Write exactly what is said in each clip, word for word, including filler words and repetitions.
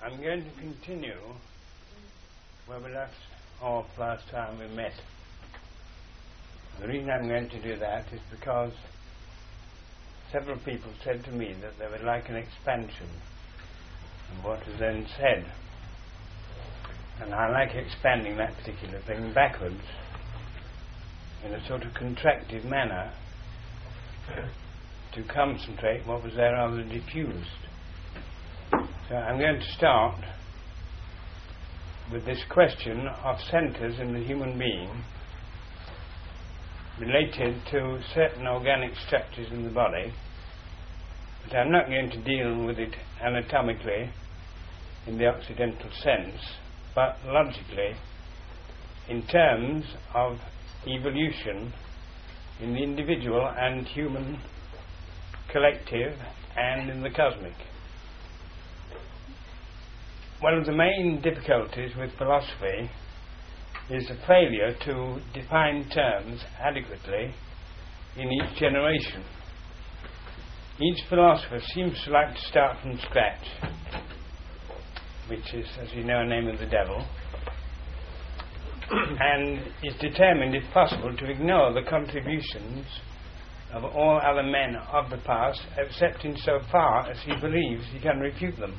I'm going to continue where we left off last time we met. The reason I'm going to do that is because several people said to me that they would like an expansion of what was then said. And I like expanding that particular thing backwards in a sort of contracted manner to concentrate what was there rather diffused. So I'm going to start with this question of centres in the human being related to certain organic structures in the body, but I'm not going to deal with it anatomically in the Occidental sense, but logically in terms of evolution in the individual and human collective and in the cosmic. One of the main difficulties with philosophy is the failure to define terms adequately in each generation. Each philosopher seems to like to start from scratch, which is, as you know, a name of the devil, and is determined, if possible, to ignore the contributions of all other men of the past, except in so far as he believes he can refute them.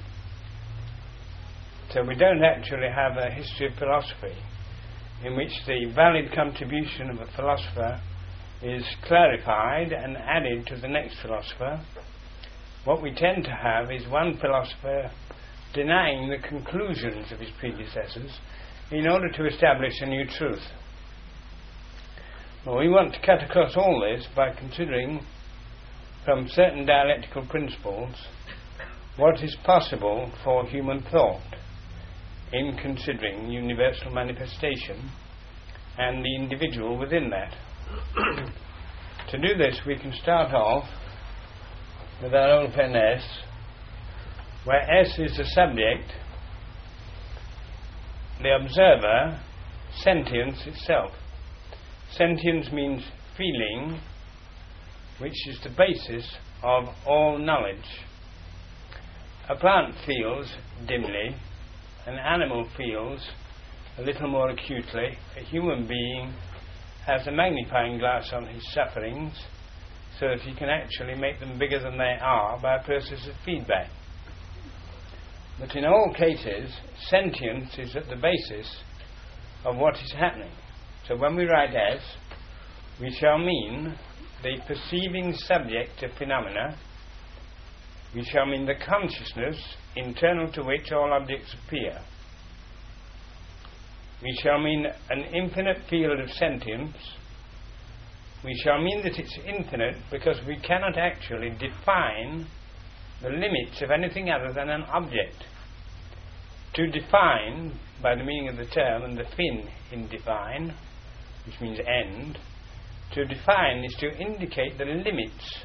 So we don't actually have a history of philosophy in which the valid contribution of a philosopher is clarified and added to the next philosopher. What we tend to have is one philosopher denying the conclusions of his predecessors in order to establish a new truth. Well, we want to cut across all this by considering from certain dialectical principles what is possible for human thought in considering universal manifestation and the individual within that. To do this, we can start off with our old pen S, where S is the subject, the observer, sentience itself. Sentience means feeling, which is the basis of all knowledge. A plant feels dimly, an animal feels a little more acutely, a human being has a magnifying glass on his sufferings so that he can actually make them bigger than they are by a process of feedback. But in all cases, sentience is at the basis of what is happening. So when we write S, we shall mean the perceiving subject of phenomena, we shall mean the consciousness internal to which all objects appear. We shall mean an infinite field of sentience. We shall mean that it's infinite because we cannot actually define the limits of anything other than an object. To define, by the meaning of the term, and the fin in define, which means end, to define is to indicate the limits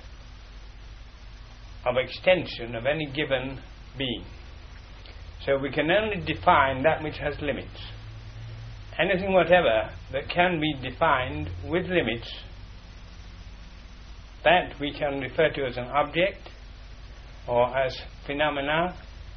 of extension of any given being. So we can only define that which has limits. Anything whatever that can be defined with limits, that we can refer to as an object or as phenomena,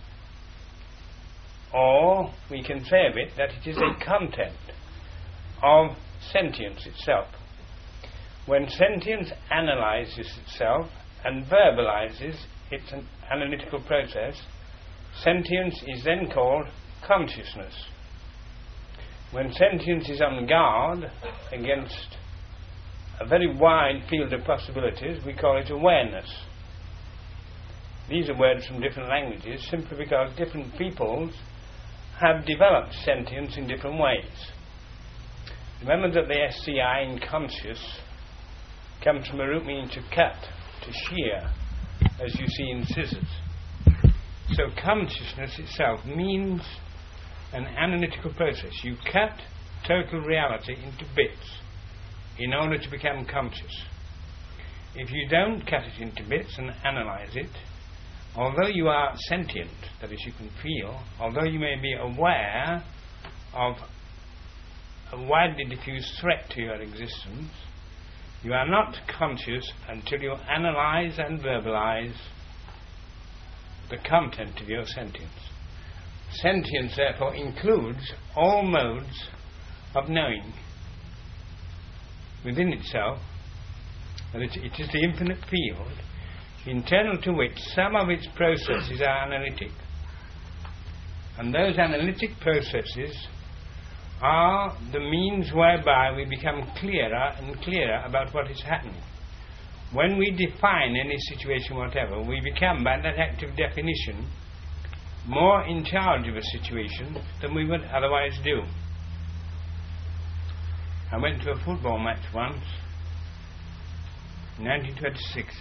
or we can say of it that it is a content of sentience itself. When sentience analyzes itself and verbalizes its an analytical process, sentience is then called consciousness. When sentience is on guard against a very wide field of possibilities, we call it awareness. These are words from different languages simply because different peoples have developed sentience in different ways. Remember that the S C I in conscious comes from a root meaning to cut, to shear, as you see in scissors. So consciousness itself means an analytical process. You cut total reality into bits in order to become conscious. If you don't cut it into bits and analyze it, although you are sentient, that is, you can feel, although you may be aware of a widely diffused threat to your existence, you are not conscious until you analyze and verbalize the content of your sentience. Sentience, therefore, includes all modes of knowing within itself, and it, it is the infinite field, internal to which some of its processes are analytic. And those analytic processes are the means whereby we become clearer and clearer about what is happening. When we define any situation whatever, we become, by that act of definition, more in charge of a situation than we would otherwise do. I went to a football match once, nineteen twenty-six.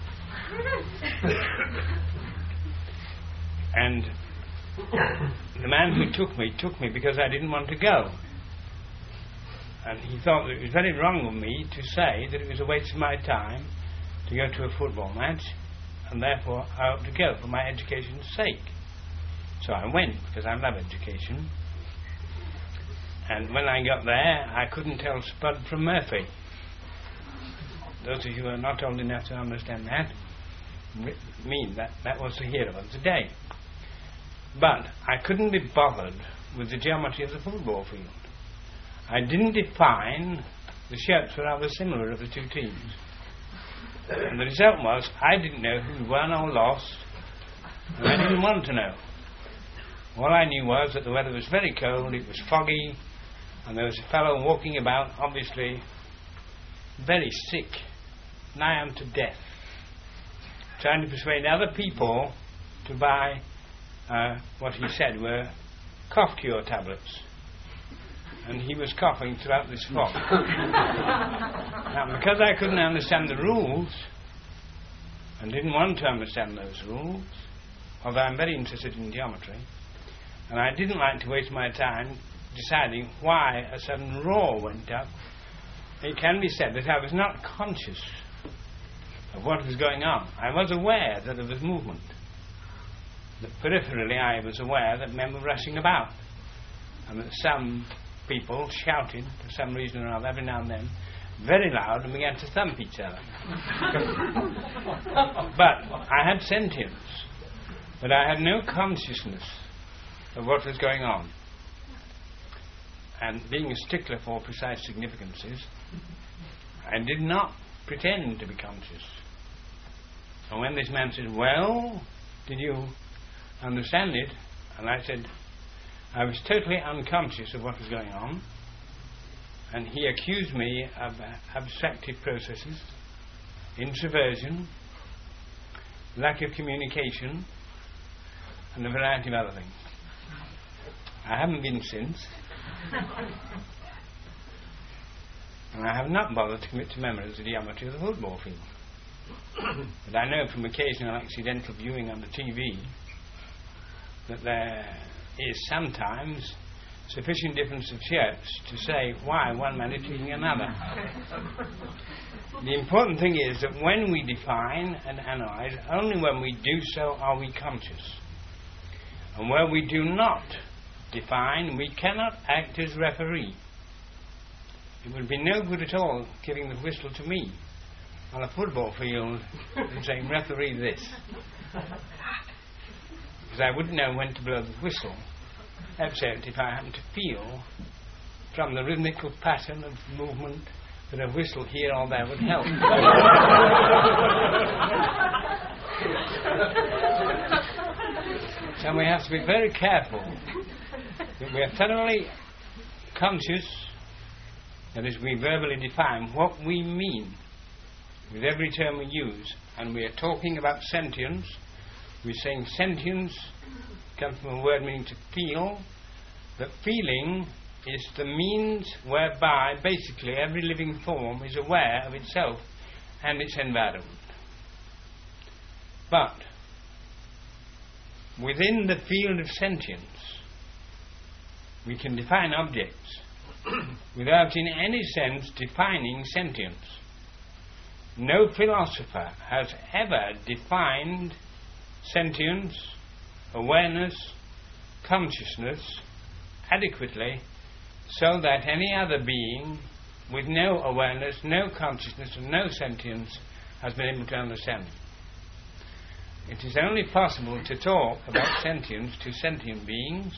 And the man who took me, took me because I didn't want to go. And he thought that it was very wrong of me to say that it was a waste of my time to go to a football match, and therefore I ought to go for my education's sake. So I went, because I love education. And when I got there, I couldn't tell Spud from Murphy. Those of you who are not old enough to understand that mean that that was the hero of the day. But I couldn't be bothered with the geometry of the football field. I didn't define the shapes were rather similar of the two teams. And the result was I didn't know who won or lost, and I didn't want to know. All I knew was that the weather was very cold, it was foggy, and there was a fellow walking about, obviously very sick, nigh unto death, trying to persuade other people to buy uh, what he said were cough cure tablets. And he was coughing throughout this fog. Now, because I couldn't understand the rules, and didn't want to understand those rules, although I'm very interested in geometry, and I didn't like to waste my time deciding why a sudden roar went up, it can be said that I was not conscious of what was going on. I was aware that there was movement. That peripherally I was aware that men were rushing about, and that some people shouted, for some reason or other, every now and then, very loud, and began to thump each other. But I had sentience, but I had no consciousness of what was going on. And being a stickler for precise significances, I did not pretend to be conscious. And when this man said, "Well, did you understand it?" And I said, I was totally unconscious of what was going on, and he accused me of uh, abstractive processes, introversion, lack of communication, and a variety of other things. I haven't been since, and I have not bothered to commit to memories the geometry of the football field. But I know from occasional accidental viewing on the T V that there is sometimes sufficient difference of shapes to say why one man is treating another. The important thing is that when we define and analyze, only when we do so are we conscious. And where we do not define, we cannot act as referee. It would be no good at all giving the whistle to me on a football field and saying, "Referee this." Because I wouldn't know when to blow the whistle, except if I happened to feel from the rhythmical pattern of movement that a whistle here or there would help. So we have to be very careful that we are thoroughly conscious, that is, we verbally define what we mean with every term we use. And we are talking about sentience. We're saying sentience comes from a word meaning to feel. That feeling is the means whereby basically every living form is aware of itself and its environment. But within the field of sentience, we can define objects without in any sense defining sentience. No philosopher has ever defined sentience, awareness, consciousness adequately so that any other being with no awareness, no consciousness and no sentience has been able to understand it. it is only possible to talk about sentience to sentient beings.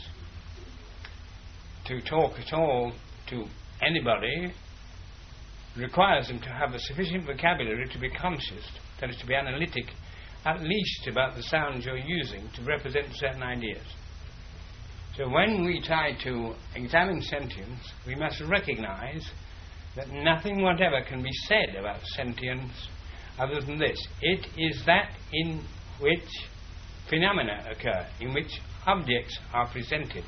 To talk at all to anybody requires them to have a sufficient vocabulary to be conscious, that is, to be analytic, at least about the sounds you're using to represent certain ideas. So when we try to examine sentience, we must recognize that nothing whatever can be said about sentience other than this. It is that in which phenomena occur, in which objects are presented.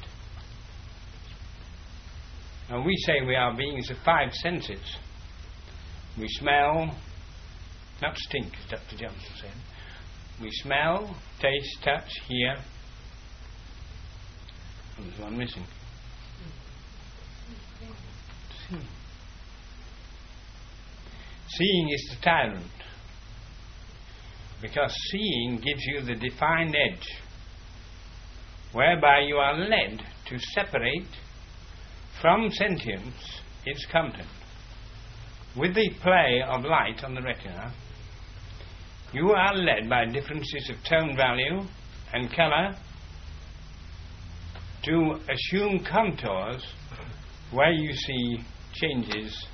Now we say we are beings of five senses. We smell, not stink, as Doctor Johnson said. We smell, taste, touch, hear. Oh, there's one missing. See. Seeing is the tyrant, because seeing gives you the defined edge, whereby you are led to separate from sentience its content. With the play of light on the retina, you are led by differences of tone value and colour to assume contours where you see changes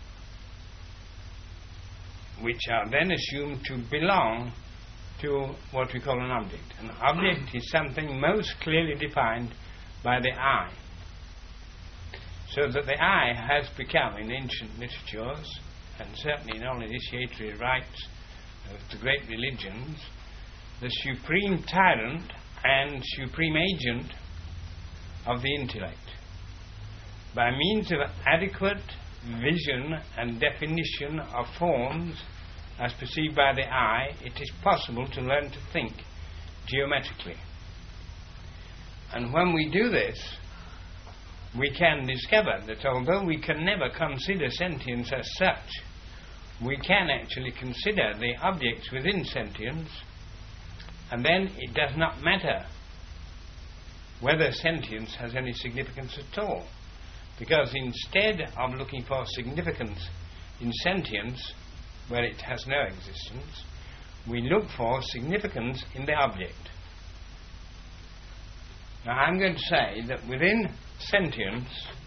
which are then assumed to belong to what we call an object. An object is something most clearly defined by the eye. So that the eye has become, in ancient literatures, and certainly in all initiatory rites of the great religions, the supreme tyrant and supreme agent of the intellect. By means of adequate vision and definition of forms as perceived by the eye, it is possible to learn to think geometrically. And when we do this, we can discover that although we can never consider sentience as such, we can actually consider the objects within sentience, and then it does not matter whether sentience has any significance at all. Because instead of looking for significance in sentience, where it has no existence, we look for significance in the object. Now I'm going to say that within sentience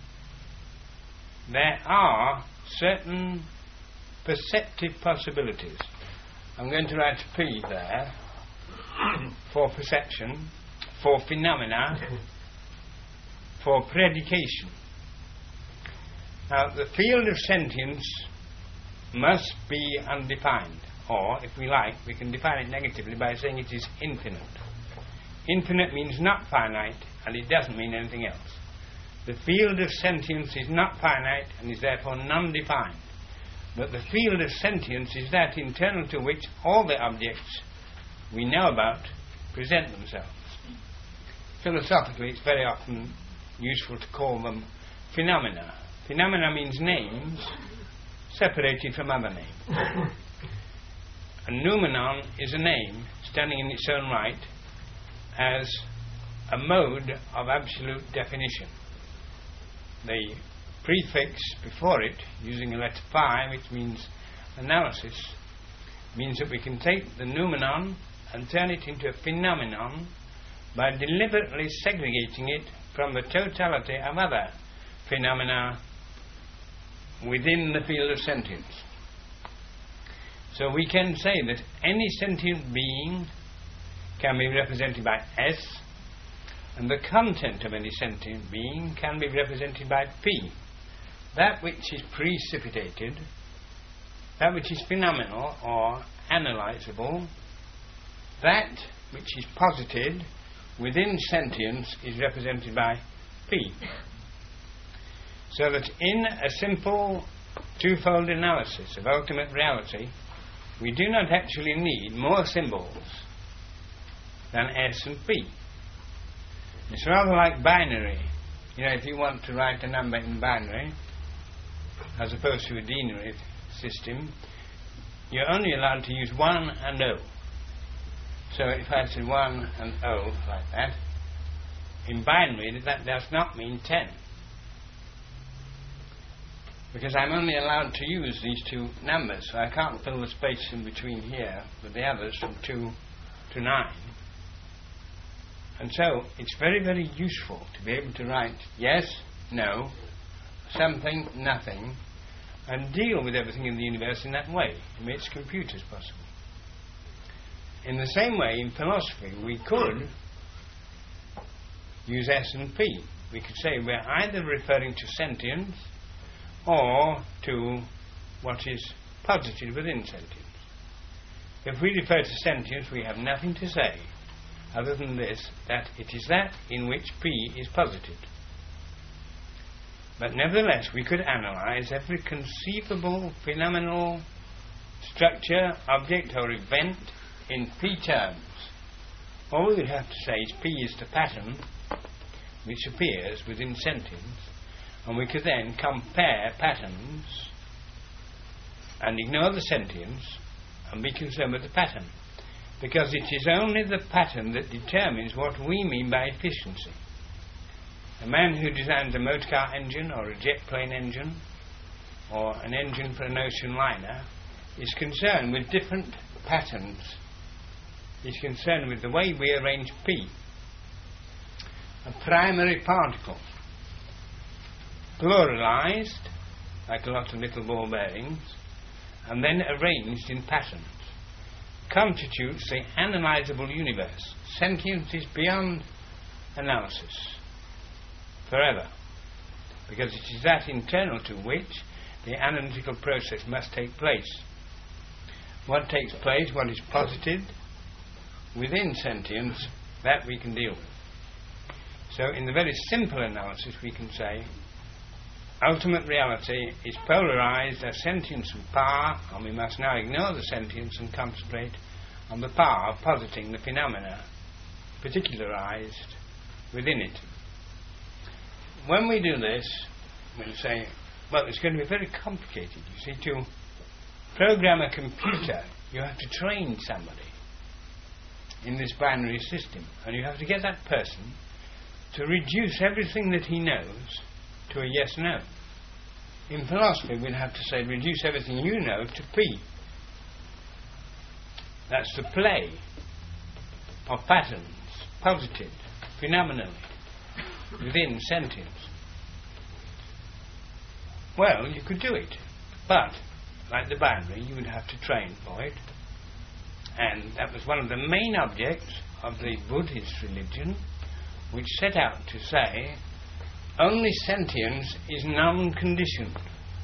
there are certain perceptive possibilities. I'm going to write a P there for perception, for phenomena, for predication. Now the field of sentience must be undefined, or if we like we can define it negatively by saying it is infinite. Infinite means not finite, and it doesn't mean anything else. The field of sentience is not finite and is therefore non-defined, but the field of sentience is that internal to which all the objects we know about present themselves. Philosophically, it's very often useful to call them phenomena. Phenomena means names separated from other names. A noumenon is a name standing in its own right as a mode of absolute definition. The prefix before it, using the letter phi, which means analysis, means that we can take the noumenon and turn it into a phenomenon by deliberately segregating it from the totality of other phenomena within the field of sentience. So we can say that any sentient being can be represented by S, and the content of any sentient being can be represented by P. That which is precipitated, that which is phenomenal or analyzable, that which is posited within sentience is represented by P. So that in a simple twofold analysis of ultimate reality, we do not actually need more symbols than S and P. It's rather like binary. You know, if you want to write a number in binary, as opposed to a denary system, you're only allowed to use one and O. So if I say one and O like that, in binary that does not mean ten. Because I'm only allowed to use these two numbers, so I can't fill the space in between here with the others from two to nine. And so it's very, very useful to be able to write yes, no, something, nothing, and deal with everything in the universe in that way. It makes computers possible. In the same way, in philosophy, we could use S and P. We could say we're either referring to sentience or to what is posited within sentience. If we refer to sentience, we have nothing to say other than this, that it is that in which P is posited. But nevertheless, we could analyze every conceivable phenomenal structure, object or event in P terms. All we would have to say is P is the pattern which appears within sentience, and we could then compare patterns and ignore the sentience and be concerned with the pattern, because it is only the pattern that determines what we mean by efficiency. A man who designs a motor car engine or a jet plane engine or an engine for an ocean liner is concerned with different patterns. He's concerned with the way we arrange P, a primary particle, pluralized, like a lot of little ball bearings, and then arranged in patterns, constitutes the analyzable universe. Sentience is beyond analysis forever, because it is that internal to which the analytical process must take place. What takes place, what is posited within sentience, that we can deal with. So in the very simple analysis we can say ultimate reality is polarized as sentience and power, and we must now ignore the sentience and concentrate on the power of positing the phenomena particularized within it. When we do this, we'll say, well, it's going to be very complicated. You see, to program a computer, you have to train somebody in this binary system, and you have to get that person to reduce everything that he knows to a yes-no. In philosophy, we'll have to say, reduce everything you know to P. That's the play of patterns, posited, phenomenally, within sentience. Well, you could do it, but, like the binary, you would have to train for it. And that was one of the main objects of the Buddhist religion, which set out to say only sentience is non-conditioned.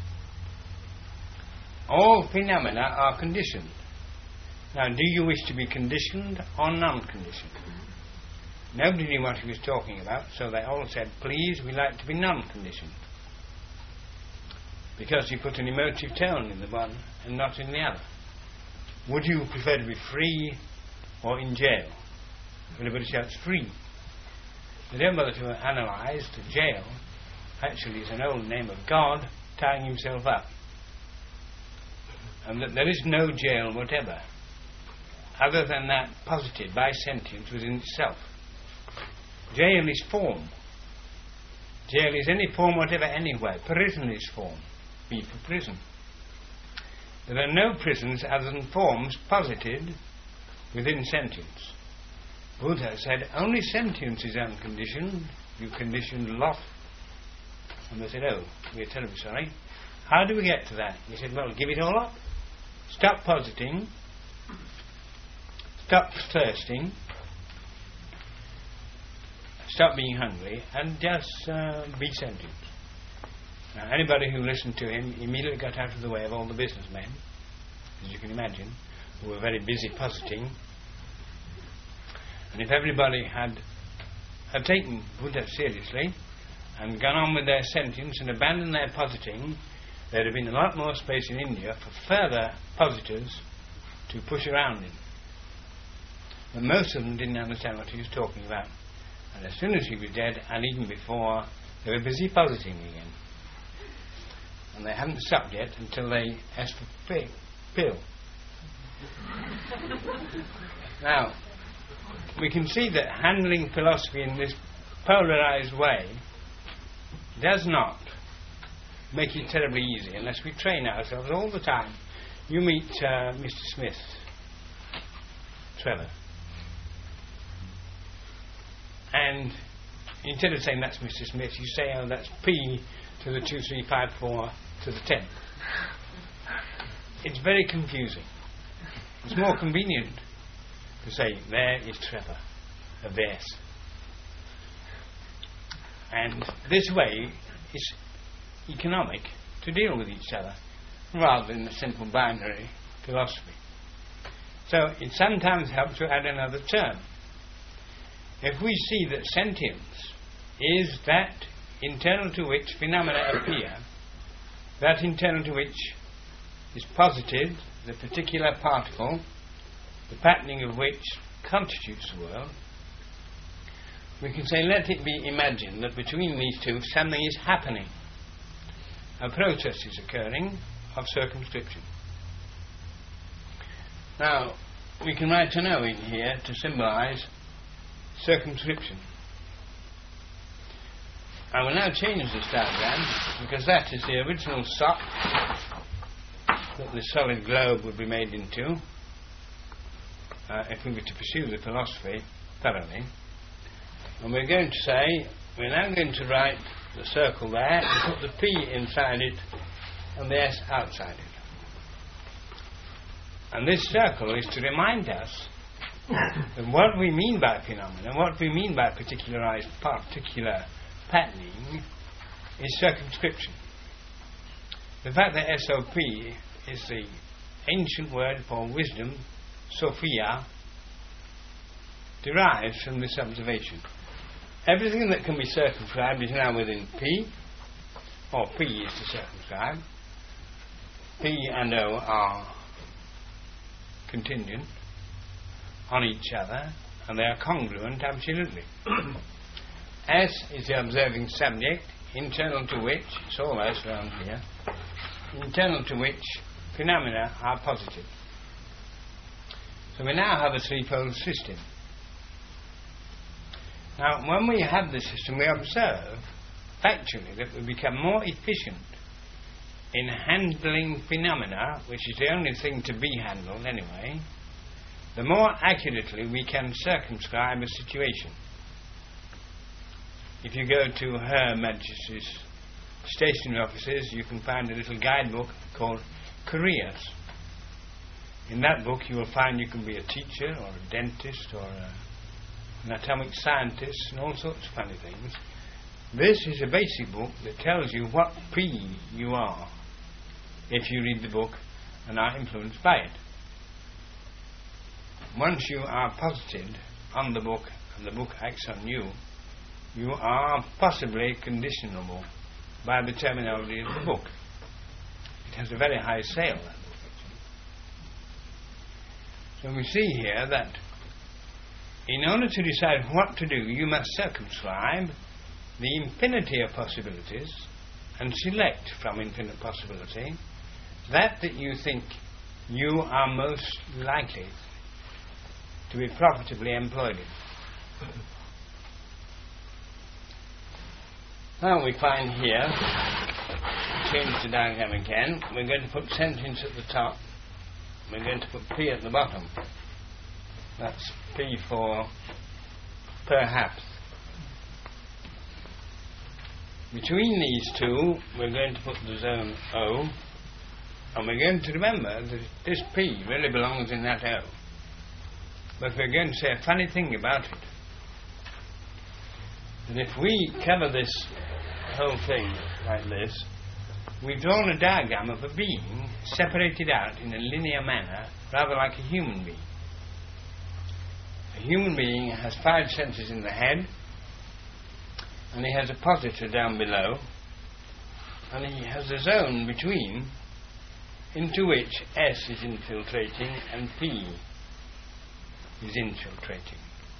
All phenomena are conditioned. Now, do you wish to be conditioned or non-conditioned? Nobody knew what he was talking about, so they all said, please, we like to be non-conditioned. Because he put an emotive tone in the one and not in the other. Would you prefer to be free or in jail? Everybody shouts free. They don't bother to analyse that jail actually is an old name of God tying himself up. And that there is no jail whatever, other than that posited by sentience within itself. Jail is form. Jail is any form whatever anywhere. Prison is form. B for prison. There are no prisons other than forms posited within sentience. Buddha said, only sentience is unconditioned. You conditioned lot. And they said, oh, we're terribly sorry. How do we get to that? He said, well, give it all up. Stop positing. Stop thirsting. Stop being hungry. And just uh, be sentient. Now, anybody who listened to him immediately got out of the way of all the businessmen, as you can imagine, who were very busy positing. And if everybody had, had taken Buddha seriously and gone on with their sentience and abandoned their positing, there'd have been a lot more space in India for further positors to push around in. But most of them didn't understand what he was talking about. And as soon as he was dead, and even before, they were busy positing again. And they hadn't stopped yet until they asked for a pill. Now, we can see that handling philosophy in this polarized way does not make it terribly easy unless we train ourselves all the time. You meet uh, Mister Smith, Trevor. and instead of saying that's Mister Smith, you say, oh, that's P to the two three five four to the tenth. It's very confusing. It's more convenient to say, there is Trevor, a verse. And this way is economic to deal with each other, rather than a simple binary philosophy. So it sometimes helps to add another term. If we see that sentience is that internal to which phenomena appear, that internal to which is posited the particular particle, the patterning of which constitutes the world, we can say, let it be imagined that between these two something is happening. A process is occurring of circumscription. Now, we can write an O in here to symbolize circumscription. I will now change this diagram, because that is the original sock that the solid globe would be made into, uh, if we were to pursue the philosophy thoroughly. And we're going to say, we're now going to write the circle there and put the P inside it and the S outside it. And this circle is to remind us that what we mean by phenomena, what we mean by particularized, particular patterning, is circumscription. The fact that S O P is the ancient word for wisdom, Sophia, derives from this observation. Everything that can be circumscribed is now within P, or P is to circumscribe. P and O are contingent on each other, and they are congruent absolutely. S is the observing subject, internal to which, it's all S around here, internal to which phenomena are positive. So we now have a threefold system. Now, when we have this system, we observe, factually, that we become more efficient in handling phenomena, which is the only thing to be handled anyway, the more accurately we can circumscribe a situation. If you go to Her Majesty's stationery offices, you can find a little guidebook called Careers. In that book you will find you can be a teacher or a dentist or a, an atomic scientist and all sorts of funny things. This is a basic book that tells you what P you are if you read the book and are influenced by it. Once you are posited on the book and the book acts on you, you are possibly conditionable by the terminology of the book. It has a very high sale, that book, actually. So we see here that in order to decide what to do, you must circumscribe the infinity of possibilities and select from infinite possibility that that you think you are most likely to be profitably employed in. Now we find here, change the diagram again, we're going to put sentence at the top, we're going to put P at the bottom. That's P for perhaps. Between these two, we're going to put the zone O, and we're going to remember that this P really belongs in that O. But we're going to say a funny thing about it. That if we cover this whole thing like this, we've drawn a diagram of a being separated out in a linear manner, rather like a human being. A human being has five senses in the head, and he has a positor down below, and he has a zone between into which S is infiltrating and P is infiltrating.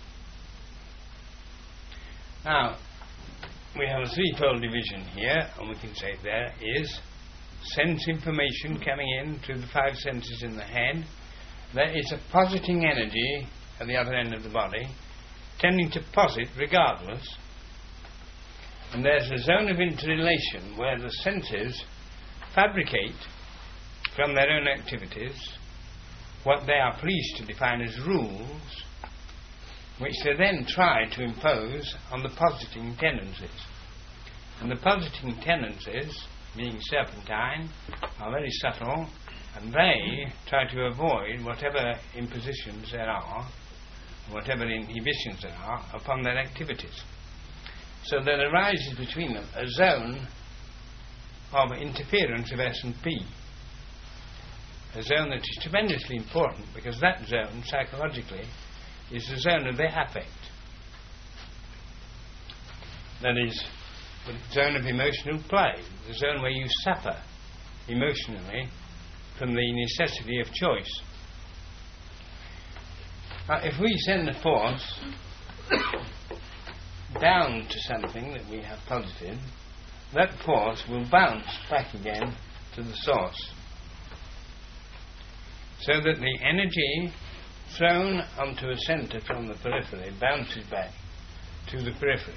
Now, we have a threefold division here, and we can say there is sense information coming in through the five senses in the head. There is a positing energy at the other end of the body, tending to posit regardless. And there's a zone of interrelation where the senses fabricate from their own activities what they are pleased to define as rules which they then try to impose on the positing tendencies. And the positing tendencies, being serpentine, are very subtle, and they try to avoid whatever impositions there are, whatever inhibitions there are, upon their activities. So there arises between them a zone of interference of S and P, a zone that is tremendously important, because that zone, psychologically, is the zone of the affect. That is, the zone of emotional play, the zone where you suffer emotionally from the necessity of choice. Now, if we send a force down to something that we have posited, that force will bounce back again to the source, so that the energy thrown onto a centre from the periphery bounces back to the periphery.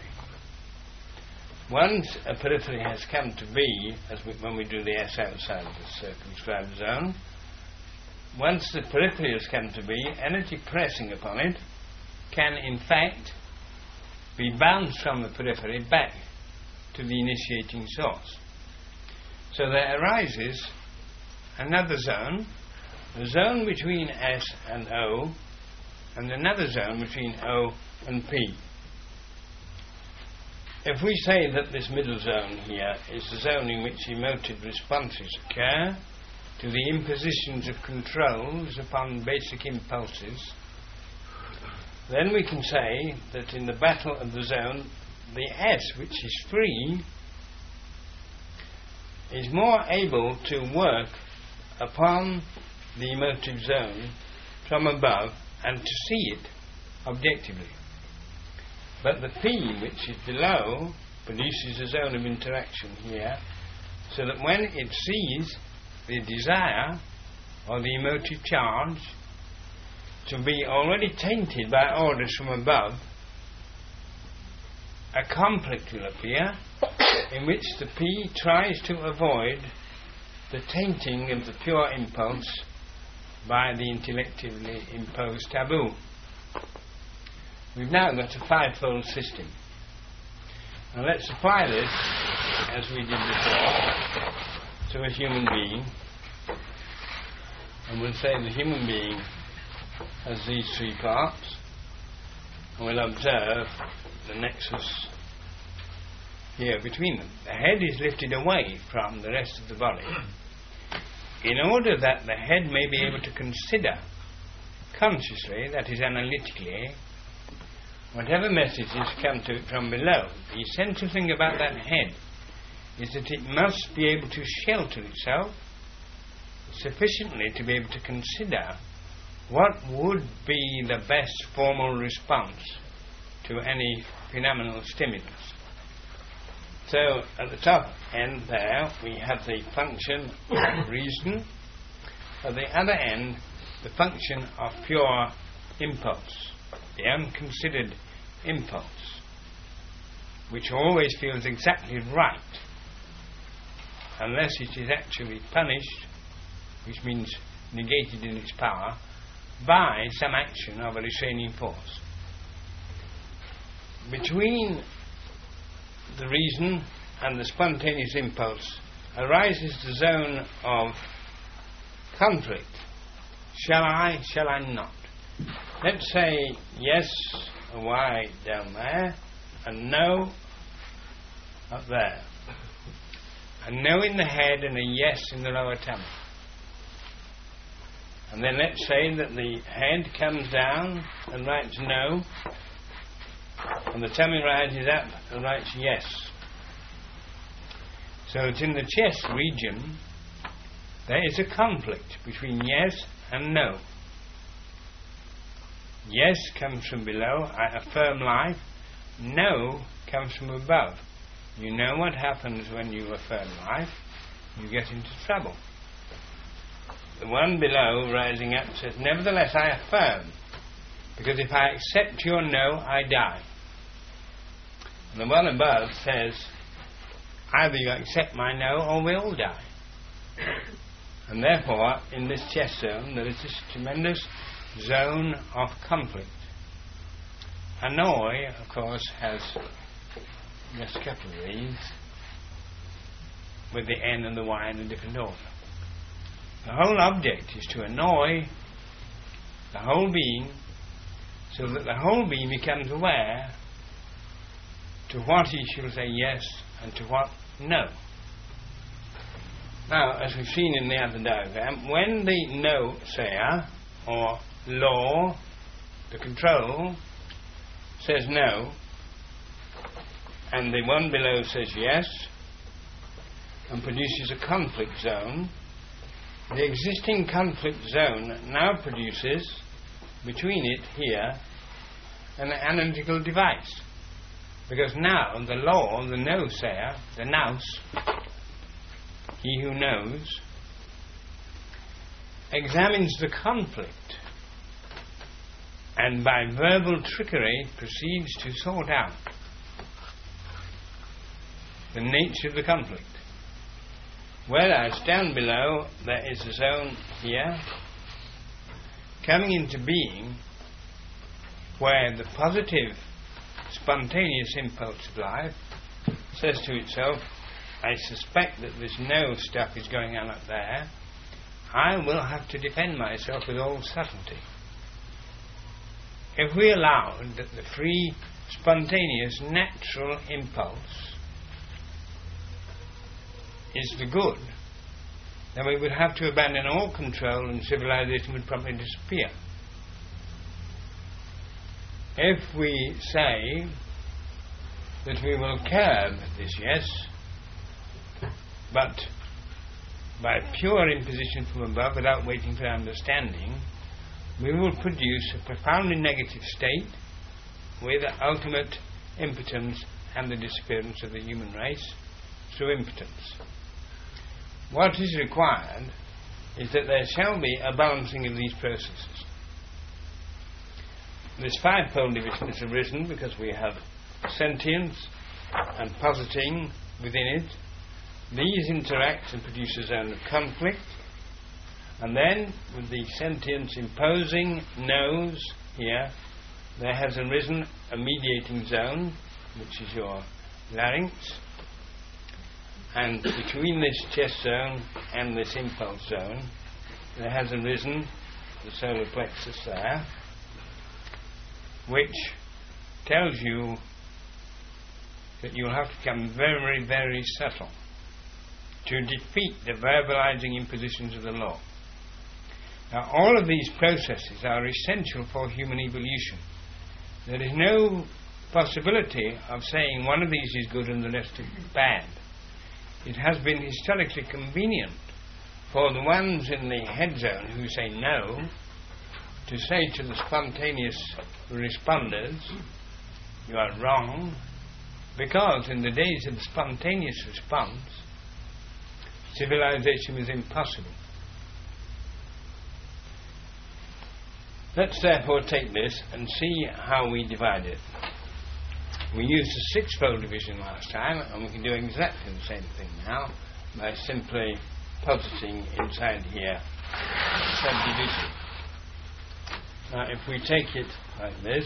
Once a periphery has come to be, as we, when we do the S outside of the circumscribed zone, once the periphery has come to be, energy pressing upon it can in fact be bounced from the periphery back to the initiating source. So there arises another zone, a zone between S and O, and another zone between O and P. If we say that this middle zone here is the zone in which emotive responses occur to the impositions of controls upon basic impulses, then we can say that in the battle of the zone, the S, which is free, is more able to work upon the emotive zone from above and to see it objectively. But the P, which is below, produces a zone of interaction here, so that when it sees the desire or the emotive charge to be already tainted by orders from above, a conflict will appear in which the P tries to avoid the tainting of the pure impulse by the intellectually imposed taboo. We've now got a fivefold system. Now let's apply this, as we did before, to a human being. And we'll say the human being has these three parts, and we'll observe the nexus here between them. The head is lifted away from the rest of the body in order that the head may be able to consider consciously, that is analytically, whatever messages come to it from below. The essential thing about that head is that it must be able to shelter itself sufficiently to be able to consider what would be the best formal response to any phenomenal stimulus. So at the top end there we have the function of reason, at the other end the function of pure impulse, the unconsidered impulse, which always feels exactly right unless it is actually punished, which means negated in its power, by some action of a restraining force. Between the reason and the spontaneous impulse arises the zone of conflict. Shall I, shall I not? Let's say yes, a Y down there, and no up there. A no in the head and a yes in the lower tummy. And then let's say that the head comes down and writes no, and the tummy rises up and writes yes. So it's in the chest region there is a conflict between yes and no. Yes comes from below, I affirm life. No comes from above. You know what happens when you affirm life? You get into trouble. The one below, rising up, says, nevertheless I affirm, because if I accept your no, I die. And the one above says, either you accept my no or we all die. And therefore, in this chest zone, there is this tremendous zone of conflict. annoy, of course, has just a couple of these, with the N and the Y in a different order. The whole object is to annoy the whole being, so that the whole being becomes aware to what he shall say yes and to what no. Now, as we've seen in the other diagram, when the no sayer, or law, the control, says no, and the one below says yes, and produces a conflict zone, the existing conflict zone now produces, between it here, an analytical device. Because now the law, the no sayer, the nous, he who knows, examines the conflict and by verbal trickery proceeds to sort out the nature of the conflict. Whereas down below there is a zone here coming into being where the positive spontaneous impulse of life says to itself, I suspect that this no stuff is going on up there, I will have to defend myself with all subtlety. If we allowed that the free, spontaneous, natural impulse is the good, then we would have to abandon all control and civilization would probably disappear. If we say that we will curb this yes, but by pure imposition from above without waiting for understanding, we will produce a profoundly negative state with ultimate impotence and the disappearance of the human race through impotence. What is required is that there shall be a balancing of these processes. This five-pole division has arisen because we have sentience and positing within it. These interact and produce a zone of conflict, and then with the sentience imposing knows here, there has arisen a mediating zone, which is your larynx, and between this chest zone and this impulse zone there has arisen the solar plexus there, which tells you that you'll have to become very, very subtle to defeat the verbalizing impositions of the law. Now, all of these processes are essential for human evolution. There is no possibility of saying one of these is good and the rest is bad. It has been historically convenient for the ones in the head zone who say no to say to the spontaneous responders, you are wrong, because in the days of the spontaneous response, civilization was impossible. Let's therefore take this and see how we divide it. We used a six-fold division last time, and we can do exactly the same thing now by simply positing inside here subdivision. Now, if we take it like this,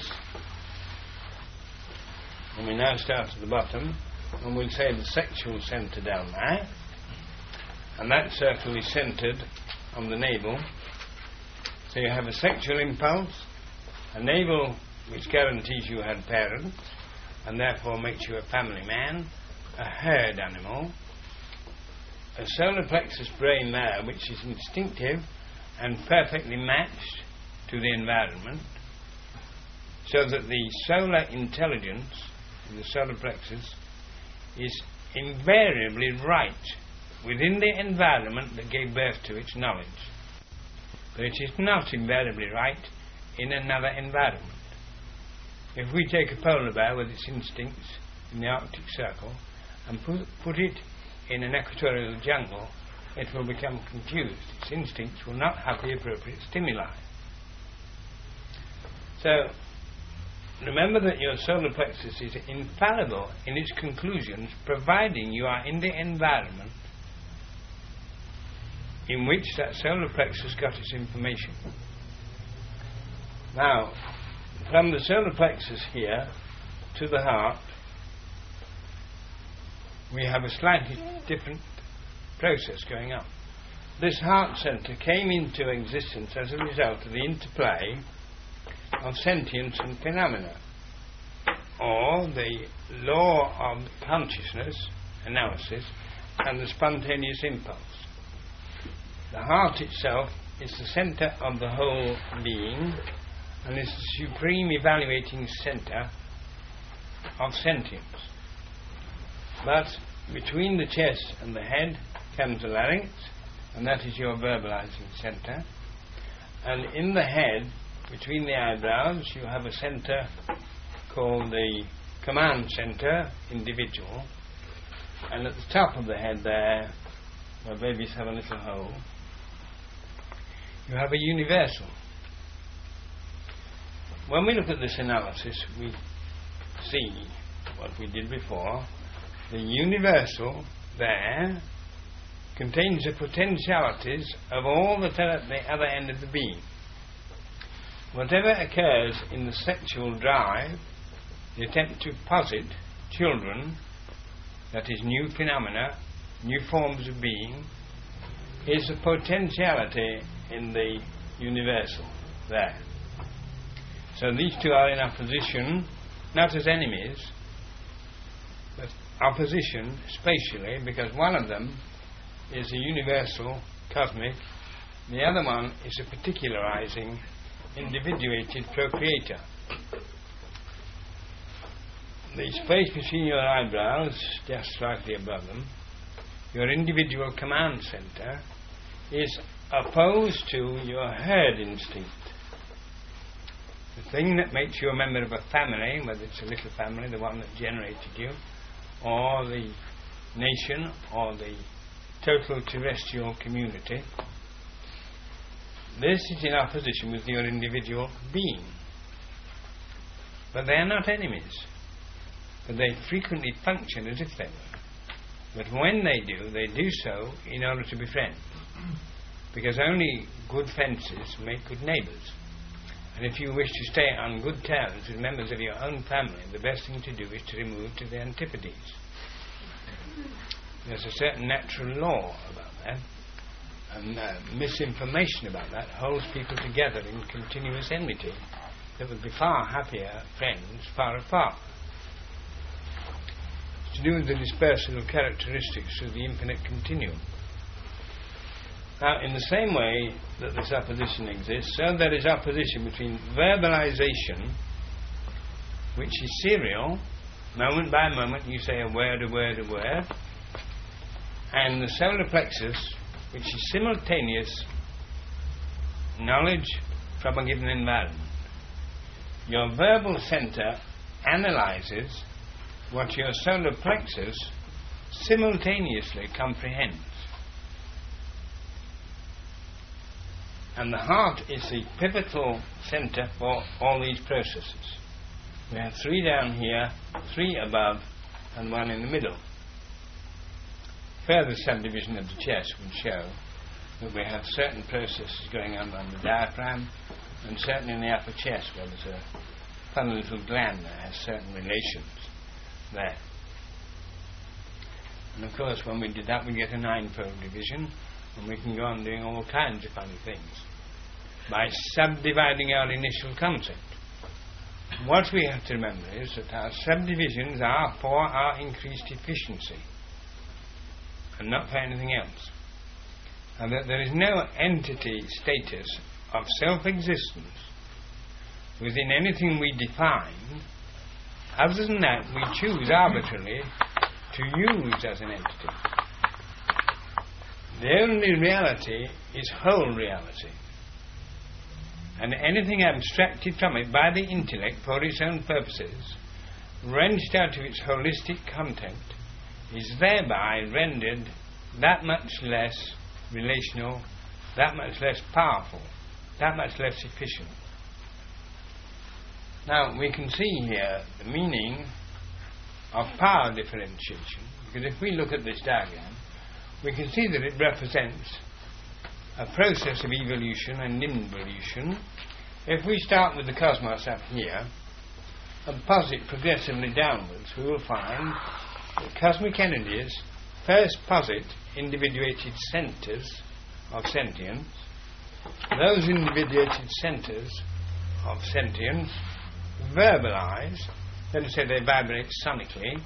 and we now start at the bottom, and we'll say the sexual centre down there, and that circle is centred on the navel. So you have a sexual impulse, a navel which guarantees you had parents, and therefore makes you a family man, a herd animal, a solar plexus brain there which is instinctive and perfectly matched to the environment, so that the solar intelligence in the solar plexus is invariably right within the environment that gave birth to its knowledge. But it is not invariably right in another environment. If we take a polar bear with its instincts in the Arctic Circle and put, put it in an equatorial jungle, it will become confused. Its instincts will not have the appropriate stimuli. So, remember that your solar plexus is infallible in its conclusions, providing you are in the environment in which that solar plexus got its information. Now, from the solar plexus here to the heart, we have a slightly different process going on. This heart centre came into existence as a result of the interplay of sentience and phenomena, or the law of consciousness analysis and the spontaneous impulse. The heart itself is the centre of the whole being and is the supreme evaluating centre of sentience. But between the chest and the head comes the larynx, and that is your verbalizing centre. And in the head, between the eyebrows, you have a centre called the command centre, individual. And at the top of the head there, where babies have a little hole, you have a universal. When we look at this analysis, we see what we did before. The universal there contains the potentialities of all that are at the other end of the being. Whatever occurs in the sexual drive, the attempt to posit children, that is new phenomena, new forms of being, is a potentiality in the universal there. So these two are in opposition, not as enemies, but opposition spatially, because one of them is a universal, cosmic, the other one is a particularizing, individuated procreator. The space between your eyebrows, just slightly above them, your individual command centre, is opposed to your herd instinct. The thing that makes you a member of a family, whether it's a little family, the one that generated you, or the nation, or the total terrestrial community, this is in opposition with your individual being. But they are not enemies, but they frequently function as if they were. But when they do, they do so in order to be friends, because only good fences make good neighbours. And if you wish to stay on good terms with members of your own family, the best thing to do is to remove to the antipodes. There's a certain natural law about that, and uh, misinformation about that holds people together in continuous enmity that would be far happier friends far apart. It's to do with the dispersal of characteristics of the infinite continuum. Now, in the same way that this opposition exists, so there is opposition between verbalization, which is serial, moment by moment you say a word, a word, a word, and the solar plexus, which is simultaneous knowledge from a given environment. Your verbal centre analyzes what your solar plexus simultaneously comprehends. And the heart is the pivotal centre for all these processes. We have three down here, three above, and one in the middle. Further subdivision of the chest would show that we have certain processes going on on the diaphragm, and certainly in the upper chest where there's a fun little gland that has certain relations there. And of course when we did that we get a ninefold division, and we can go on doing all kinds of funny things by subdividing our initial concept. What we have to remember is that our subdivisions are for our increased efficiency and not for anything else, and that there is no entity status of self-existence within anything we define. Other than that, we choose arbitrarily to use as an entity. The only reality is whole reality, and anything abstracted from it by the intellect for its own purposes, wrenched out of its holistic content, is thereby rendered that much less relational, that much less powerful, that much less efficient. Now we can see here the meaning of power differentiation, because if we look at this diagram, we can see that it represents a process of evolution and involution if we start with the cosmos up here and posit progressively downwards, we will find that cosmic energies first posit individuated centres of sentience. Those individuated centres of sentience verbalise, let us say they vibrate sonically.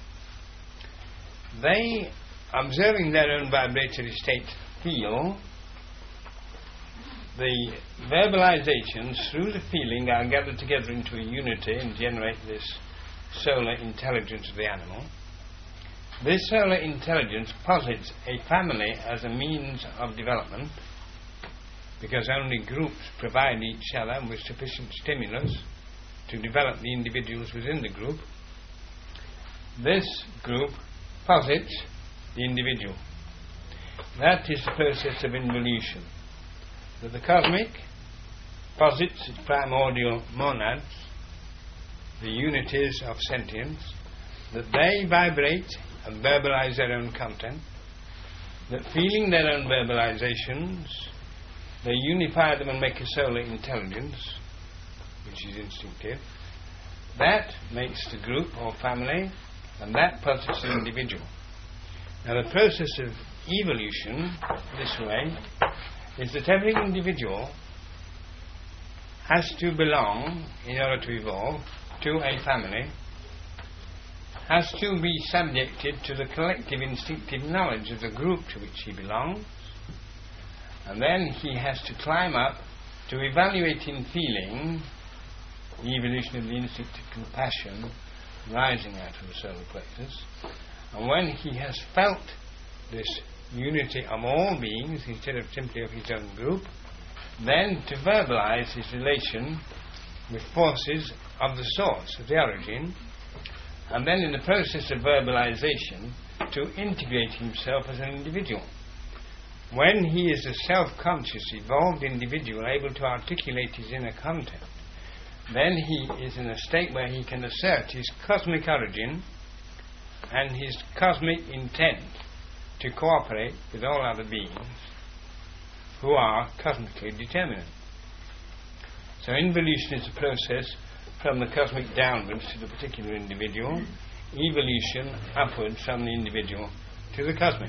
They, observing their own vibratory state, feel. The verbalizations through the feeling are gathered together into a unity and generate this solar intelligence of the animal. This solar intelligence posits a family as a means of development, because only groups provide each other with sufficient stimulus to develop the individuals within the group. This group posits the individual. That is the process of involution. That the cosmic posits its primordial monads, the unities of sentience, that they vibrate and verbalise their own content, that feeling their own verbalizations, they unify them and make a solar intelligence, which is instinctive. That makes the group or family, and that posits the individual. Now the process of evolution, this way, is that every individual has to belong, in order to evolve, to a family, has to be subjected to the collective instinctive knowledge of the group to which he belongs, and then he has to climb up to evaluating feeling, the evolution of the instinct of compassion rising out of the solar plexus, and when he has felt this unity of all beings instead of simply of his own group, then to verbalise his relation with forces of the source, of the origin, and then in the process of verbalisation to integrate himself as an individual. When he is a self-conscious, evolved individual able to articulate his inner content, then he is in a state where he can assert his cosmic origin and his cosmic intent to cooperate with all other beings who are cosmically determinate. So involution is a process from the cosmic downwards to the particular individual, evolution upwards from the individual to the cosmic.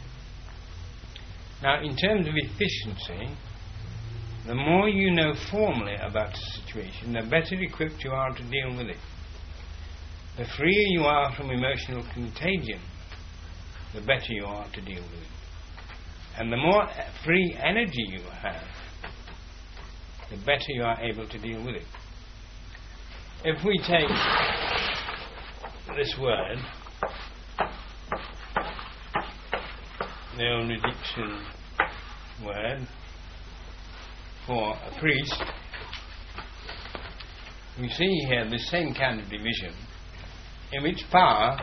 Now, in terms of efficiency, the more you know formally about a situation, the better equipped you are to deal with it. The freer you are from emotional contagion, the better you are to deal with it. And the more free energy you have, the better you are able to deal with it. If we take this word, the old Egyptian word for a priest, we see here the same kind of division in which power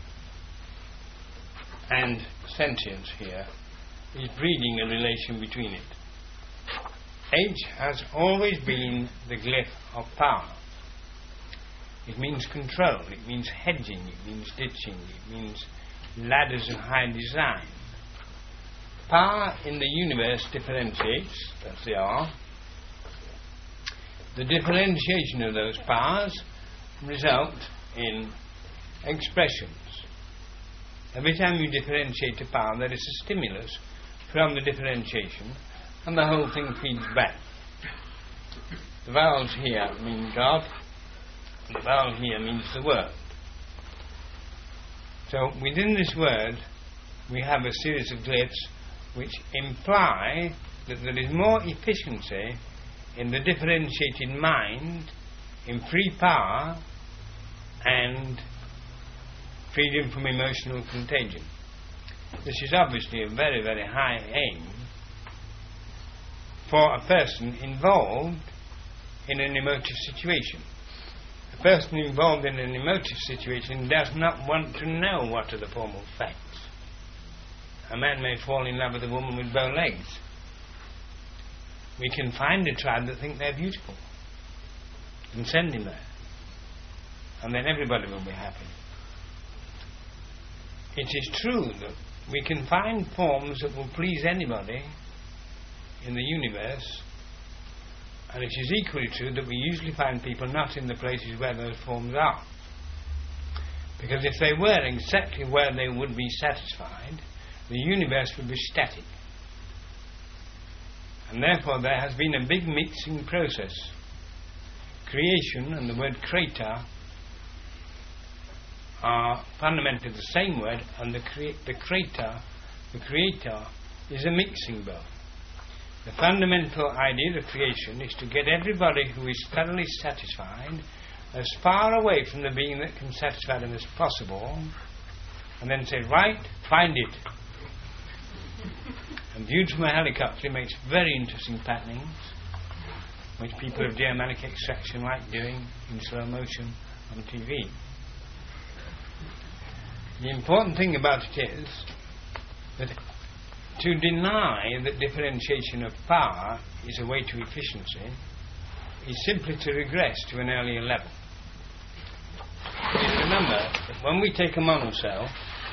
and sentience here is breeding a relation between it. H has always been the glyph of power. It means control, it means hedging, it means ditching, it means ladders of high design. Power in the universe differentiates, as they are. The differentiation of those powers result in expressions. Every time you differentiate a power, there is a stimulus from the differentiation, and the whole thing feeds back. The vowels here mean God, the vowel here means the word. So within this word, we have a series of glyphs which imply that there is more efficiency in the differentiated mind, in free power, and freedom from emotional contagion. This is obviously a very, very high aim for a person involved in an emotive situation. A person involved in an emotive situation does not want to know what are the formal facts. A man may fall in love with a woman with bow legs. We can find a tribe that think they're beautiful and send him there, and then everybody will be happy. It is true that we can find forms that will please anybody in the universe, And it is equally true that we usually find people not in the places where those forms are. Because if they were exactly where they would be satisfied, the universe would be static. And therefore there has been a big mixing process. Creation and the word creator are fundamentally the same word, and the, crea- the creator, the creator is a mixing bowl. The fundamental idea of creation is to get everybody who is thoroughly satisfied as far away from the being that can satisfy them as possible, and then say, right, find it. And viewed from a helicopter, it makes very interesting patternings, which people of Germanic extraction like doing in slow motion on T V. The important thing about it is that to deny that differentiation of power is a way to efficiency is simply to regress to an earlier level. Please remember that when we take a monocell,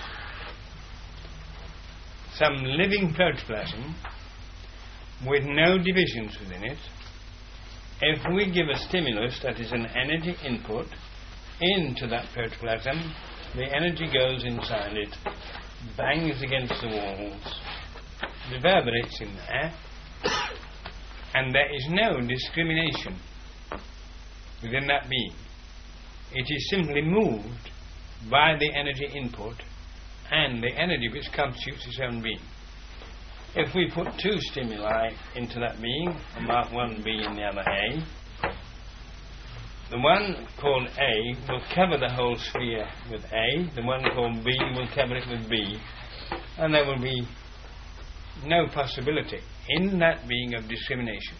some living protoplasm with no divisions within it, if we give a stimulus that is an energy input into that protoplasm, the energy goes inside it, bangs against the walls, reverberates in there, and there is no discrimination within that being. It is simply moved by the energy input and the energy which constitutes its own being. If we put two stimuli into that being, and mark one B and the other A, the one called A will cover the whole sphere with A, the one called B will cover it with B, and there will be no possibility in that being of discrimination.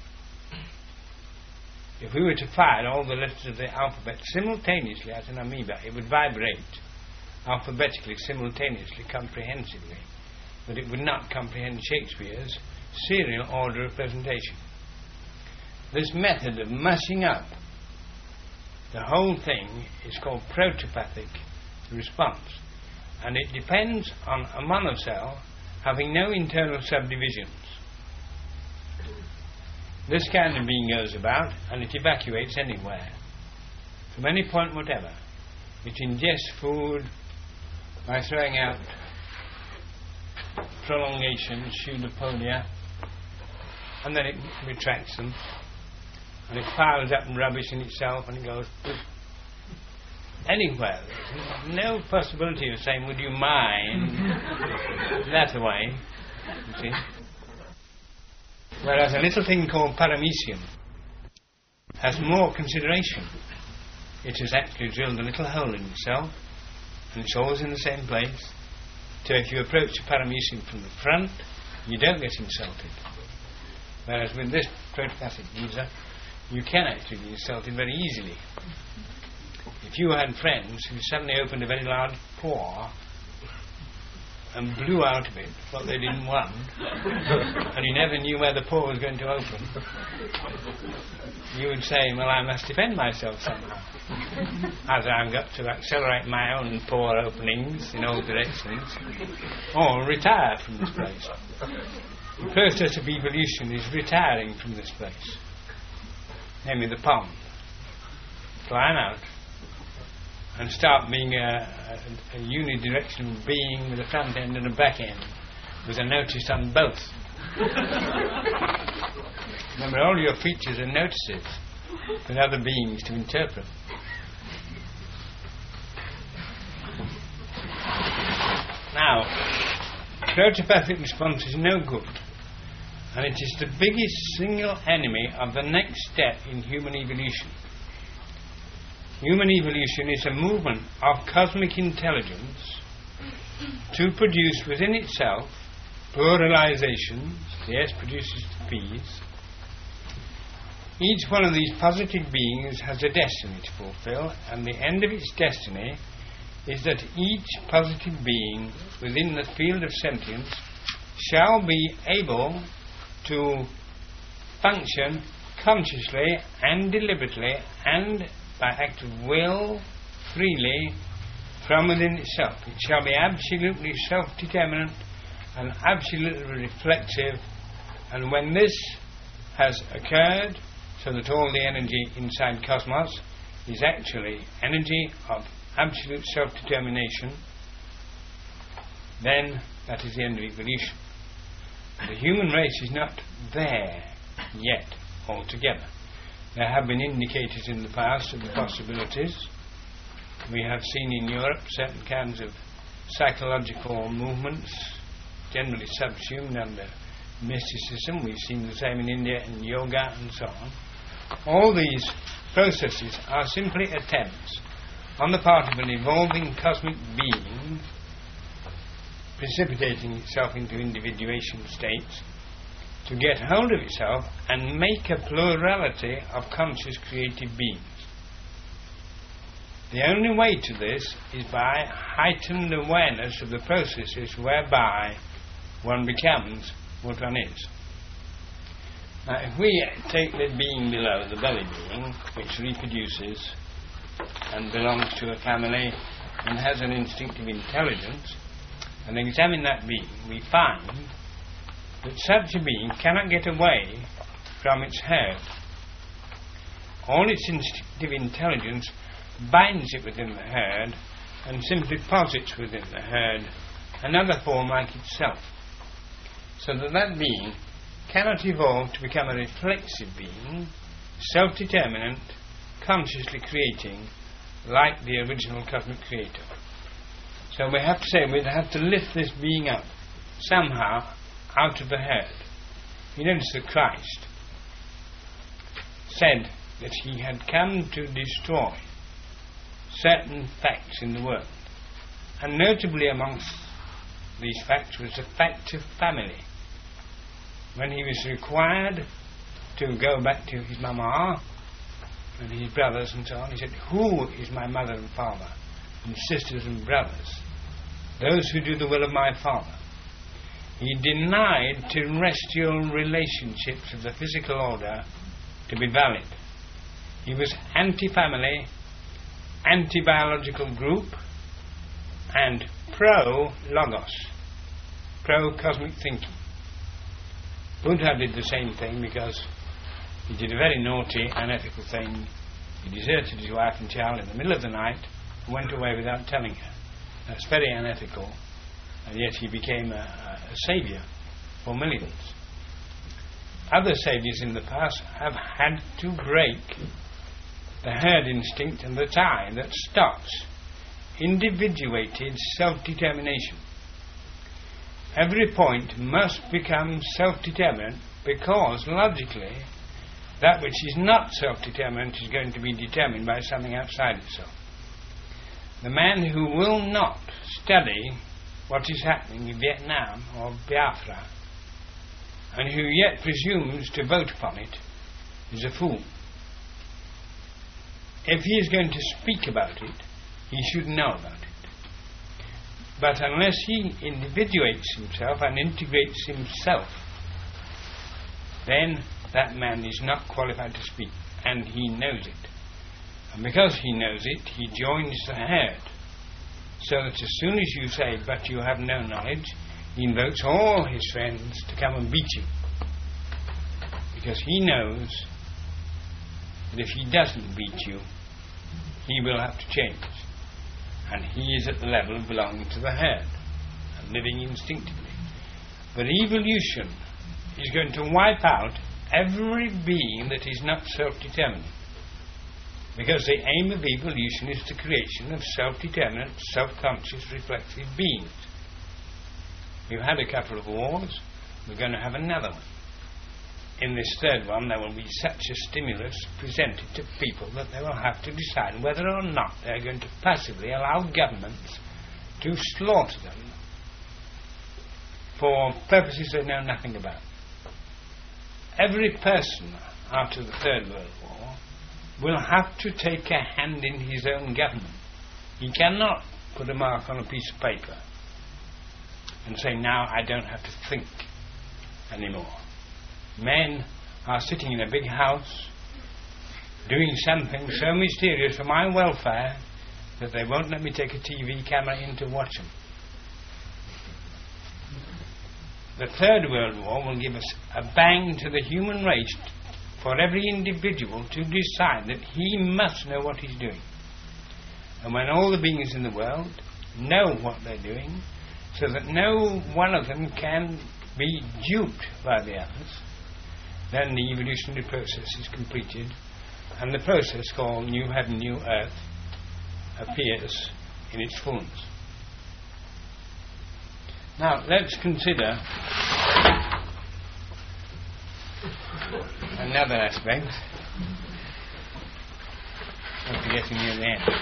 If we were to fire all the letters of the alphabet simultaneously as an amoeba, it would vibrate alphabetically, simultaneously, comprehensively, but it would not comprehend Shakespeare's serial order of presentation. This method of mashing up the whole thing is called protopathic response, and it depends on a monocell having no internal subdivisions. This kind of being goes about and it evacuates anywhere, from any point whatever. It ingests food by throwing out prolongations, pseudopodia, and then it retracts them, and it piles up rubbish in itself and it goes anywhere. There's no possibility of saying, would you mind that away, you see. Whereas a little thing called paramecium has more consideration. It has actually drilled a little hole in itself, and it's always in the same place. So if you approach a paramecium from the front, you don't get insulted. Whereas with this protopathic user, you can actually be insulted very easily. If you had friends who suddenly opened a very large pore and blew out of it what they didn't want, and you never knew where the pore was going to open, you would say, well, I must defend myself somehow, as I've got to accelerate my own pore openings in all directions, or retire from this place. The process of evolution is retiring from this place, namely the pond. Climb out and start being a, a, a unidirectional being with a front end and a back end, with a notice on both. Remember, all your features are notices for other beings to interpret. Now, protopathic response is no good, and it is the biggest single enemy of the next step in human evolution. Human evolution is a movement of cosmic intelligence to produce within itself pluralizations. The S produces the P's. Each one of these positive beings has a destiny to fulfill, and the end of its destiny is that each positive being within the field of sentience shall be able to function consciously and deliberately and by act of will, freely, from within itself. It shall be absolutely self-determinant and absolutely reflective, and when this has occurred, so that all the energy inside cosmos is actually energy of absolute self-determination, then that is the end of evolution. The human race is not there yet altogether. There have been indicators in the past of the possibilities. We have seen in Europe certain kinds of psychological movements, generally subsumed under mysticism. We've seen the same in India in yoga and so on. All these processes are simply attempts on the part of an evolving cosmic being precipitating itself into individuation states to get hold of itself and make a plurality of conscious creative beings. The only way to this is by heightened awareness of the processes whereby one becomes what one is. Now, if we take the being below, the belly being, which reproduces and belongs to a family and has an instinctive intelligence, and examine that being, we find that such a being cannot get away from its herd. All its instinctive intelligence binds it within the herd and simply posits within the herd another form like itself, so that that being cannot evolve to become a reflexive being, self-determinant, consciously creating like the original cosmic creator. So we have to say we'd have to lift this being up somehow out of the herd. You notice that Christ said that he had come to destroy certain facts in the world, and notably amongst these facts was the fact of family. When he was required to go back to his mama and his brothers and so on, he said, "Who is my mother and father and sisters and brothers? Those who do the will of my Father." He denied terrestrial relationships of the physical order to be valid. He was anti-family, anti-biological group, and pro-logos, pro-cosmic thinking. Buddha did the same thing because he did a very naughty, unethical thing. He deserted his wife and child in the middle of the night and went away without telling her. That's very unethical, and yet he became a, a, a saviour for millions. Other saviours in the past have had to break the herd instinct and the tie that stops individuated self-determination. Every point must become self-determinant because, logically, that which is not self-determinant is going to be determined by something outside itself. The man who will not study what is happening in Vietnam or Biafra, and who yet presumes to vote upon it, is a fool. If he is going to speak about it, he should know about it. But unless he individuates himself and integrates himself, then that man is not qualified to speak, and he knows it. And because he knows it, he joins the herd, so that as soon as you say, "But you have no knowledge," he invokes all his friends to come and beat you. Because he knows that if he doesn't beat you, he will have to change. And he is at the level of belonging to the herd and living instinctively. But evolution is going to wipe out every being that is not self-determined. Because the aim of evolution is the creation of self-determinate, self-conscious, reflexive beings. We've had a couple of wars, we're going to have another one. In this third one, there will be such a stimulus presented to people that they will have to decide whether or not they're going to passively allow governments to slaughter them for purposes they know nothing about. Every person after the Third World War will have to take a hand in his own government. He cannot put a mark on a piece of paper and say, "Now I don't have to think anymore." Men are sitting in a big house doing something so mysterious for my welfare that they won't let me take a T V camera in to watch them. The Third World War will give us a bang to the human race for every individual to decide that he must know what he's doing. And when all the beings in the world know what they're doing, so that no one of them can be duped by the others, then the evolutionary process is completed, and the process called New Heaven, New Earth appears in its fullness. Now, let's consider another aspect of getting near the end.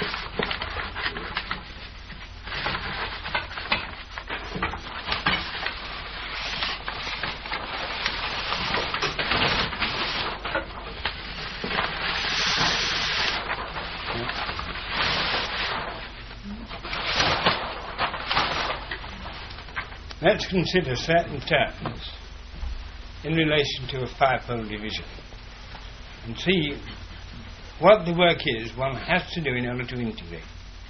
Let's consider certain terms in relation to a fivefold division and see what the work is one has to do in order to integrate.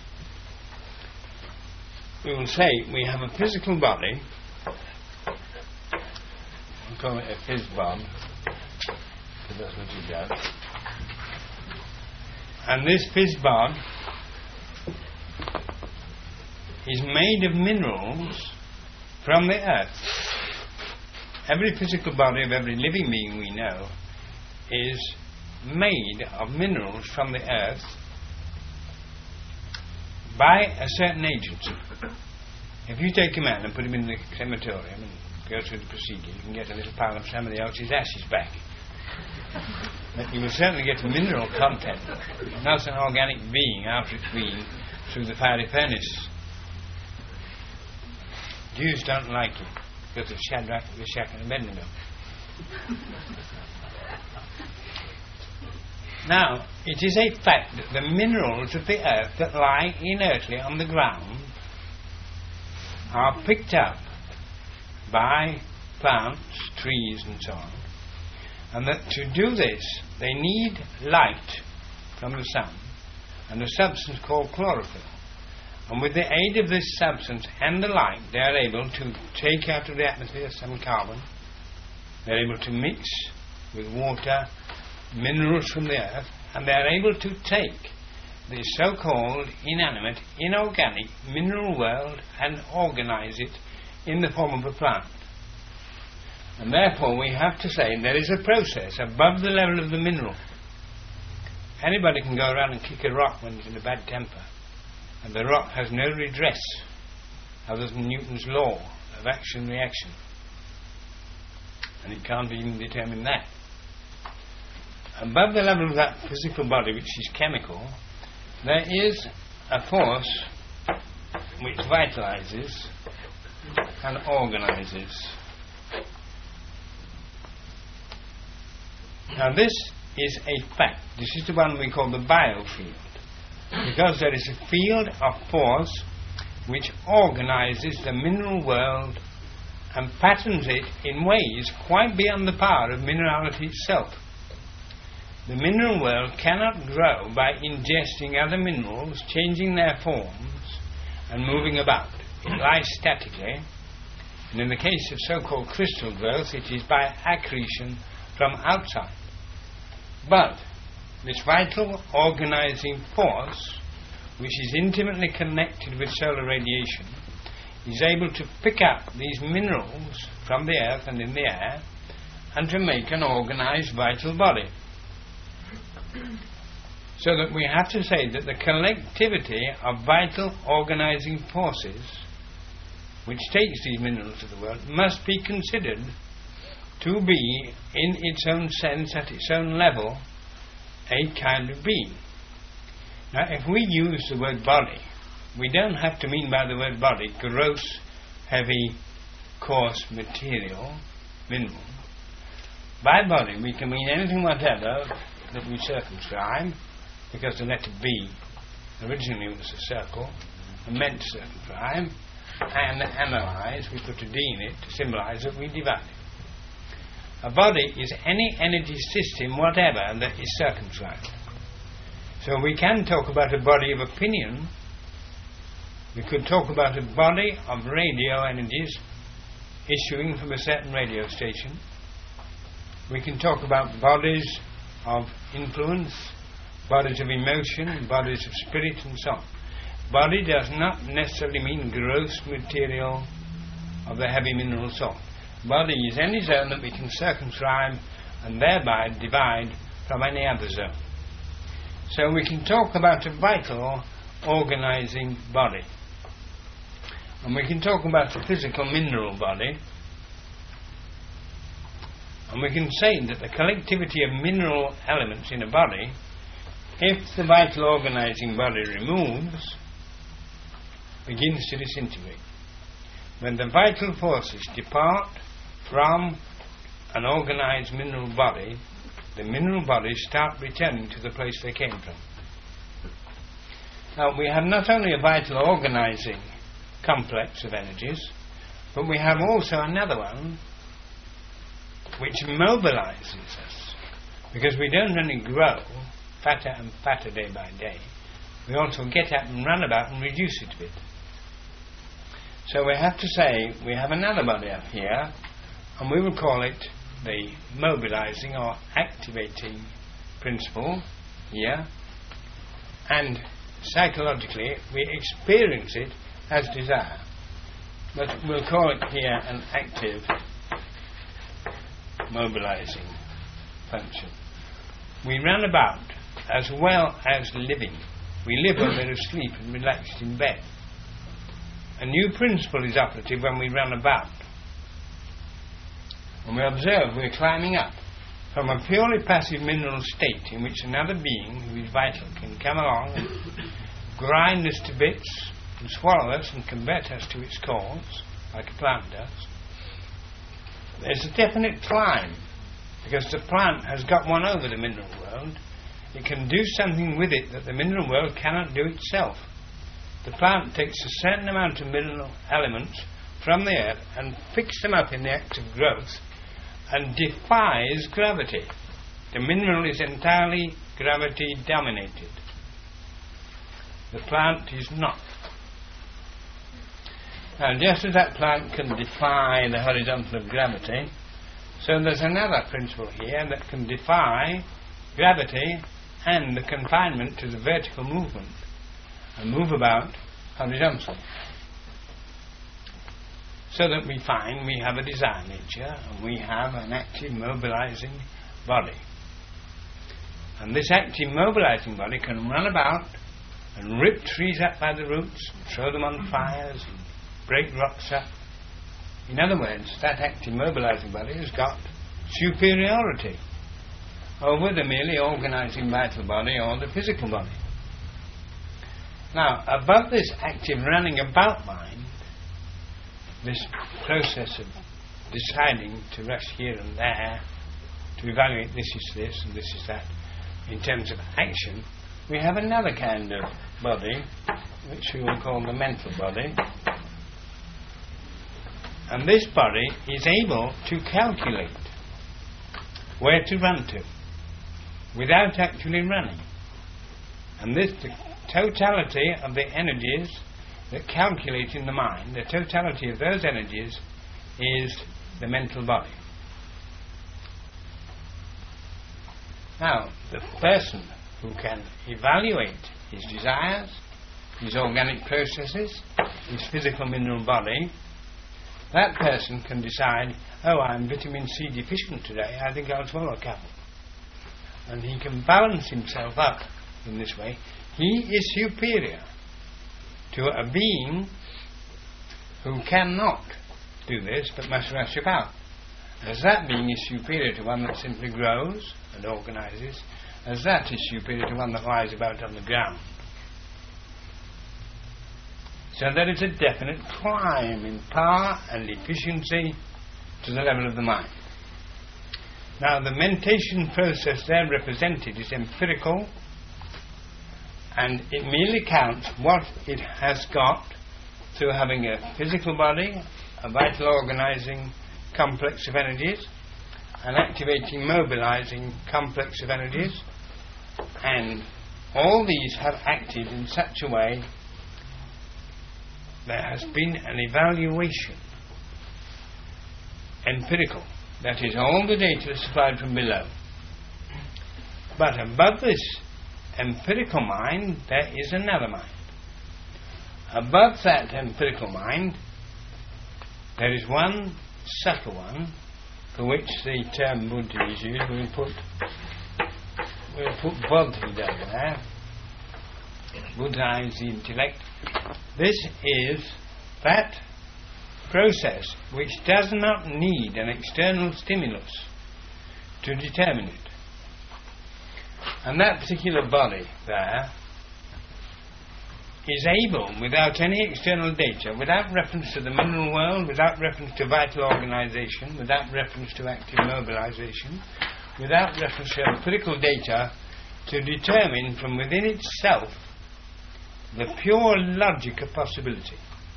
We will say we have a physical body, we'll call it a physbod, because that's what it does. And this physbod is made of minerals from the earth. Every physical body of every living being we know is made of minerals from the earth by a certain agency. If you take a man and put him in the crematorium and go through the procedure, you can get a little pile of somebody else's ashes back. But you will certainly get a mineral content, not an organic being after it's been through the fiery furnace. Jews don't like it because of Shadrach, Meshach and Abednego. Now, it is a fact that the minerals of the earth that lie inertly on the ground are picked up by plants, trees and so on, and that to do this they need light from the sun and a substance called chlorophyll. And with the aid of this substance and the light, they are able to take out of the atmosphere some carbon. They are able to mix with water minerals from the earth, and they are able to take the so-called inanimate, inorganic mineral world and organize it in the form of a plant. And therefore we have to say there is a process above the level of the mineral. Anybody can go around and kick a rock when he's in a bad temper, and the rock has no redress other than Newton's law of action and reaction. And it can't even determine that. Above the level of that physical body, which is chemical, there is a force which vitalizes and organizes. Now this is a fact. This is the one we call the biofield, because there is a field of force which organizes the mineral world and patterns it in ways quite beyond the power of minerality itself. The mineral world cannot grow by ingesting other minerals, changing their forms and moving about. It lies statically, and in the case of so-called crystal growth, it is by accretion from outside. But this vital organizing force, which is intimately connected with solar radiation, is able to pick up these minerals from the earth and in the air and to make an organized vital body. So that we have to say that the collectivity of vital organizing forces which takes these minerals of the world must be considered to be, in its own sense, at its own level, a kind of being. Now, if we use the word body, we don't have to mean by the word body gross, heavy, coarse material, mineral. By body, we can mean anything whatever that we circumscribe, because the letter B originally was a circle and meant to circumscribe, and analyze, we put a D in it to symbolize that we divide it. A body is any energy system whatever that is circumscribed. So we can talk about a body of opinion. We could talk about a body of radio energies issuing from a certain radio station. We can talk about bodies of influence, bodies of emotion, bodies of spirit, and so on. Body does not necessarily mean gross material of the heavy mineral salt. Body is any zone that we can circumscribe and thereby divide from any other zone. So we can talk about a vital organizing body. And we can talk about a physical mineral body. And we can say that the collectivity of mineral elements in a body, if the vital organizing body removes, begins to disintegrate. When the vital forces depart from an organized mineral body, the mineral bodies start returning to the place they came from. Now, we have not only a vital organizing complex of energies, but we have also another one which mobilizes us, because we don't only grow fatter and fatter day by day, we also get up and run about and reduce it a bit. So we have to say we have another body up here, and we will call it the mobilizing or activating principle here, and psychologically we experience it as desire, but we'll call it here an active mobilizing function. We run about as well as living. We live when we're asleep and relaxed in bed. A new principle is operative when we run about. When we observe, we're climbing up from a purely passive mineral state in which another being who is vital can come along and grind us to bits and swallow us and convert us to its cause, like a plant does. There's a definite climb, because the plant has got one over the mineral world. It can do something with it that the mineral world cannot do itself. The plant takes a certain amount of mineral elements from the earth and fixes them up in the act of growth and defies gravity. The mineral is entirely gravity dominated. The plant is not. Now, just as that plant can defy the horizontal of gravity, so there's another principle here that can defy gravity and the confinement to the vertical movement and move about horizontally. So that we find we have a desire nature and we have an active mobilizing body. And this active mobilizing body can run about and rip trees up by the roots and throw them on fires and break rocks up. In other words, that active mobilizing body has got superiority over the merely organizing vital body or the physical body. Now, above this active running about mind, this process of deciding to rush here and there, to evaluate this is this and this is that, in terms of action, we have another kind of body, which we will call the mental body. And this body is able to calculate where to run to without actually running. And this, the totality of the energies that calculate in the mind, the totality of those energies is the mental body. Now, the person who can evaluate his desires, his organic processes, his physical mineral body, that person can decide, oh, I'm vitamin C deficient today, I think I'll swallow a couple. And he can balance himself up in this way. He is superior to a being who cannot do this but must rush about. As that being is superior to one that simply grows and organizes, as that is superior to one that lies about on the ground. So there is a definite climb in power and efficiency to the level of the mind. Now, the mentation process there represented is empirical, and it merely counts what it has got through having a physical body, a vital organizing complex of energies, an activating, mobilizing complex of energies, and all these have acted in such a way there has been an evaluation, empirical, That is, all the data is supplied from below. But above this empirical mind, there is another mind. Above that empirical mind, there is one subtle one, for which the term Buddhi is used. We'll put, we'll put Bodhi down there. Buddha is the intellect. This is that process which does not need an external stimulus to determine it. And that particular body there is able, without any external data, without reference to the mineral world, without reference to vital organisation, without reference to active mobilisation, without reference to empirical data, to determine from within itself the pure logic of possibility.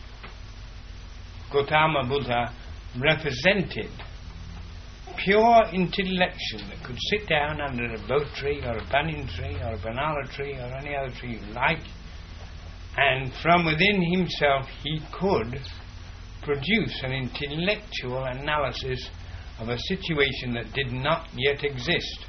Gautama Buddha represented pure intellection that could sit down under a bo tree or a banyan tree or a banana tree or any other tree you like, and from within himself he could produce an intellectual analysis of a situation that did not yet exist.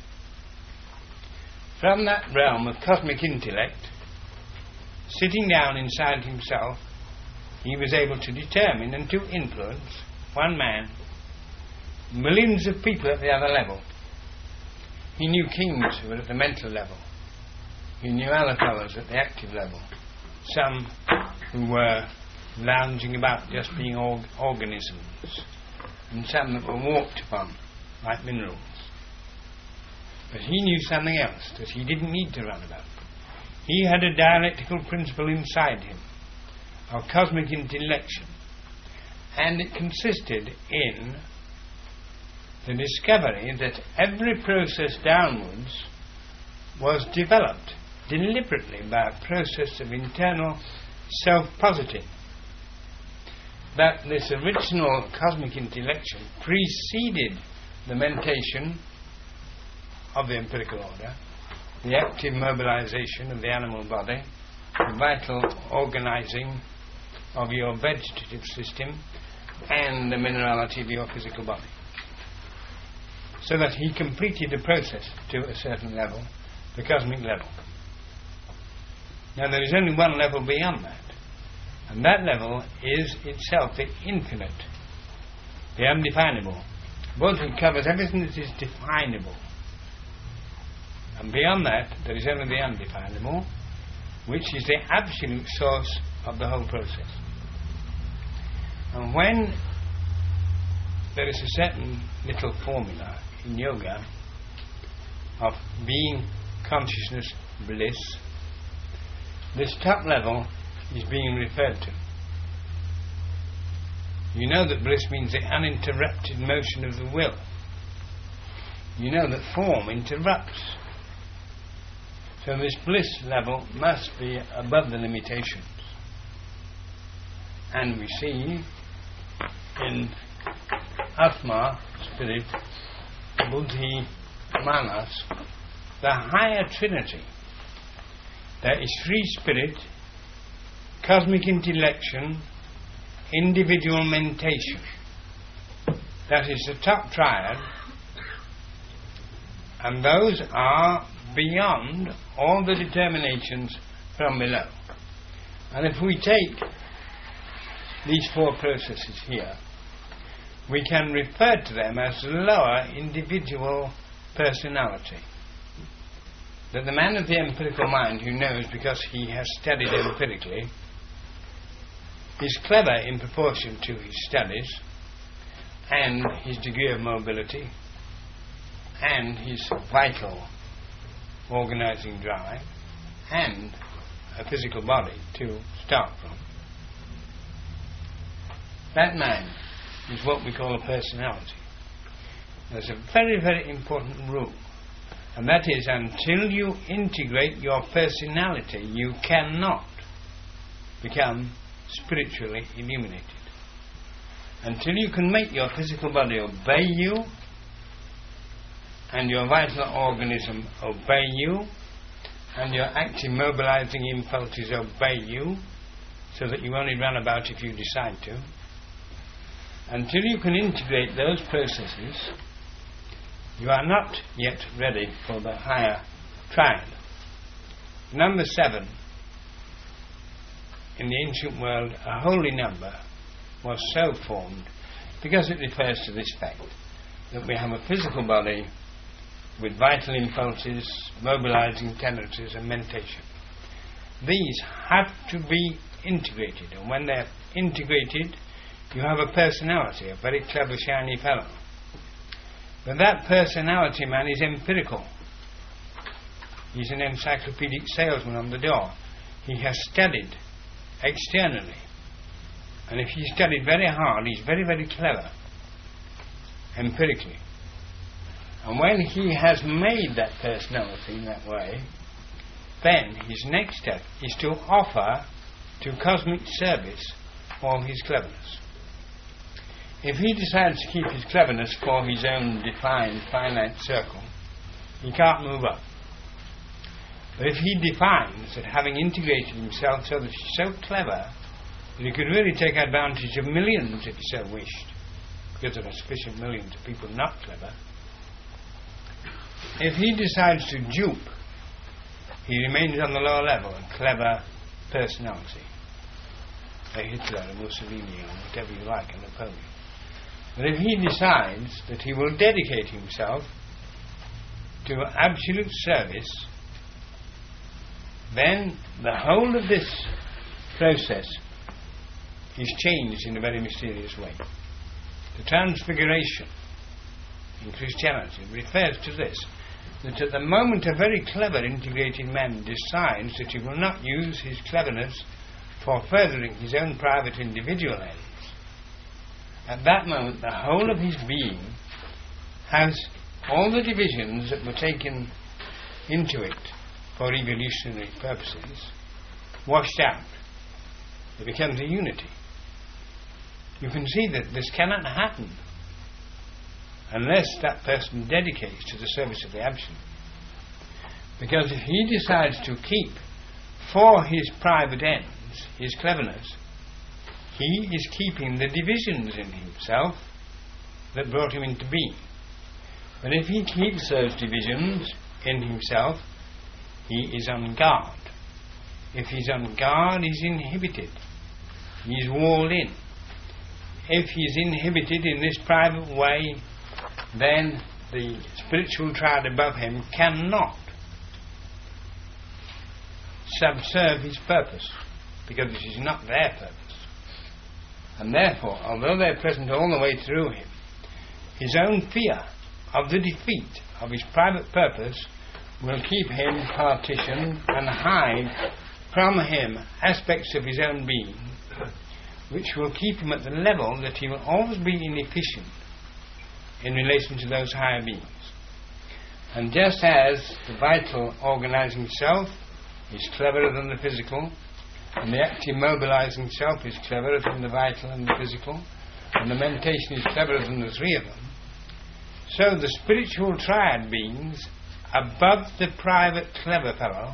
From that realm of cosmic intellect, sitting down inside himself, he was able to determine and to influence one man, millions of people at the other level. He knew kings who were at the mental level. He knew other fellows at the active level. Some who were lounging about just being org- organisms, and some that were walked upon like minerals. But he knew something else that he didn't need to run about. He had a dialectical principle inside him of cosmic intellection, and it consisted in the discovery that every process downwards was developed deliberately by a process of internal self-positing. That this original cosmic intellection preceded the mentation of the empirical order, the active mobilization of the animal body, the vital organizing of your vegetative system, and the minerality of your physical body. So that he completed the process to a certain level, the cosmic level. Now there is only one level beyond that, and that level is itself the infinite, the undefinable. Bodhi covers everything that is definable, and beyond that there is only the undefinable, which is the absolute source of the whole process. And when there is a certain little formula in yoga of being, consciousness, bliss, this top level is being referred to. You know that bliss means the uninterrupted motion of the will. You know that form interrupts. So this bliss level must be above the limitations. And we see in Atma, spirit, Buddhi, Manas, the higher trinity. There is free spirit, cosmic intellection, individual mentation. That is the top triad, and those are beyond all the determinations from below. And if we take these four processes here, we can refer to them as lower individual personality. That the man of the empirical mind who knows because he has studied empirically is clever in proportion to his studies and his degree of mobility and his vital organizing drive and a physical body to start from. That man is what we call a personality. There's a very, very important rule, and that is, until you integrate your personality, you cannot become spiritually illuminated. Until you can make your physical body obey you, and your vital organism obey you, and your active mobilizing impulses obey you, so that you only run about if you decide to, until you can integrate those processes, you are not yet ready for the higher triad. Number seven, in the ancient world, a holy number, was so formed because it refers to this fact that we have a physical body with vital impulses, mobilizing tendencies and mentation. These have to be integrated, and when they're integrated, you have a personality, a very clever, shiny fellow. But that personality, man, is empirical. He's an encyclopedic salesman on the door. He has studied externally. And if he studied very hard, he's very, very clever, empirically. And when he has made that personality in that way, then his next step is to offer to cosmic service all his cleverness. If he decides to keep his cleverness for his own defined finite circle, he can't move up. But if he defines that having integrated himself so that he's so clever that he could really take advantage of millions if he so wished, because there are sufficient millions of people not clever, if he decides to dupe, he remains on the lower level, a clever personality, a Hitler, a Mussolini, or whatever you like, a Napoleon. But if he decides that he will dedicate himself to absolute service, then the whole of this process is changed in a very mysterious way. The Transfiguration in Christianity refers to this, that at the moment a very clever integrated man decides that he will not use his cleverness for furthering his own private individual ends, at that moment the whole of his being has all the divisions that were taken into it for evolutionary purposes washed out. It becomes a unity. You can see that this cannot happen unless that person dedicates to the service of the Absolute. Because if he decides to keep for his private ends his cleverness, he is keeping the divisions in himself that brought him into being. But if he keeps those divisions in himself, he is on guard. If he's on guard, he's inhibited. He's walled in. If he's inhibited in this private way, then the spiritual triad above him cannot subserve his purpose, because it is not their purpose. And therefore, although they're present all the way through him, his own fear of the defeat of his private purpose will keep him partitioned and hide from him aspects of his own being, which will keep him at the level that he will always be inefficient in relation to those higher beings. And just as the vital organizing self is cleverer than the physical, and the active mobilizing self is cleverer than the vital and the physical, and the mentation is cleverer than the three of them, so the spiritual triad beings above the private clever fellow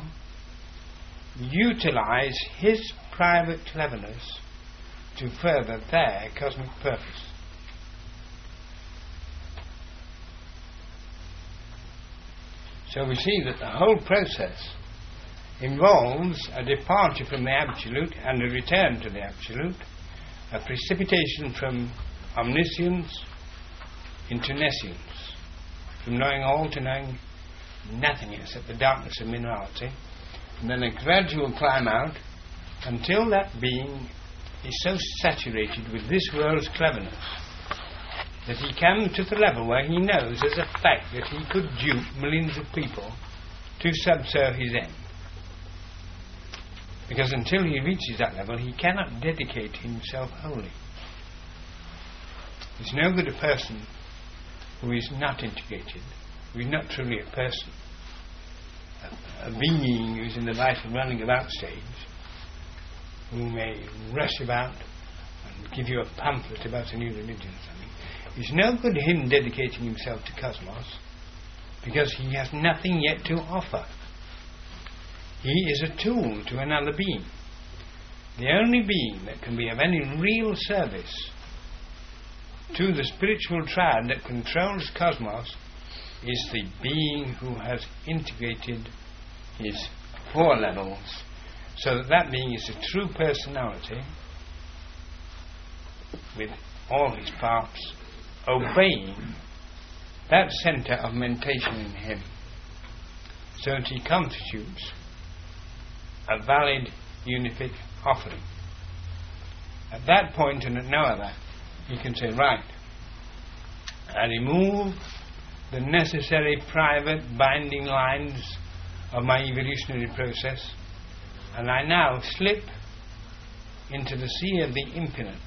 utilize his private cleverness to further their cosmic purpose. So we see that the whole process involves a departure from the Absolute and a return to the Absolute, a precipitation from omniscience into nescience, from knowing all to knowing nothing except the darkness of minerality, and then a gradual climb out until that being is so saturated with this world's cleverness that he comes to the level where he knows as a fact that he could dupe millions of people to subserve his end. Because until he reaches that level, he cannot dedicate himself wholly. It's no good a person who is not integrated, who is not truly a person, a, a being who is in the life of running about stage, who may rush about and give you a pamphlet about a new religion or something. It's no good him dedicating himself to cosmos, because he has nothing yet to offer. He is a tool to another being. The only being that can be of any real service to the spiritual triad that controls cosmos is the being who has integrated his four levels, so that that being is a true personality with all his parts obeying that centre of mentation in him, so that he constitutes a valid unific offering. At that point and at no other, he can say, right, I remove the necessary private binding lines of my evolutionary process, and I now slip into the sea of the infinite,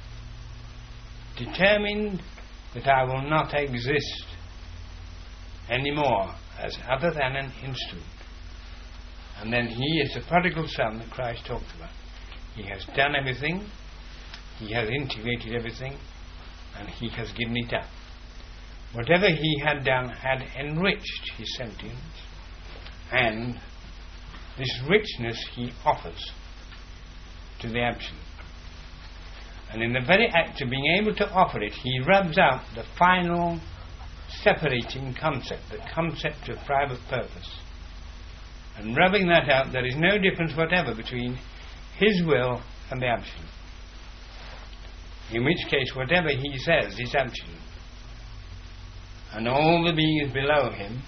determined that I will not exist anymore as other than an instrument. And then he is the prodigal son that Christ talked about. He has done everything, he has integrated everything, and he has given it up. Whatever he had done had enriched his sentience, and this richness he offers to the Absolute. And in the very act of being able to offer it, he rubs out the final separating concept, the concept of private purpose. And rubbing that out, there is no difference whatever between his will and the Absolute. In which case, whatever he says is absolute. And all the beings below him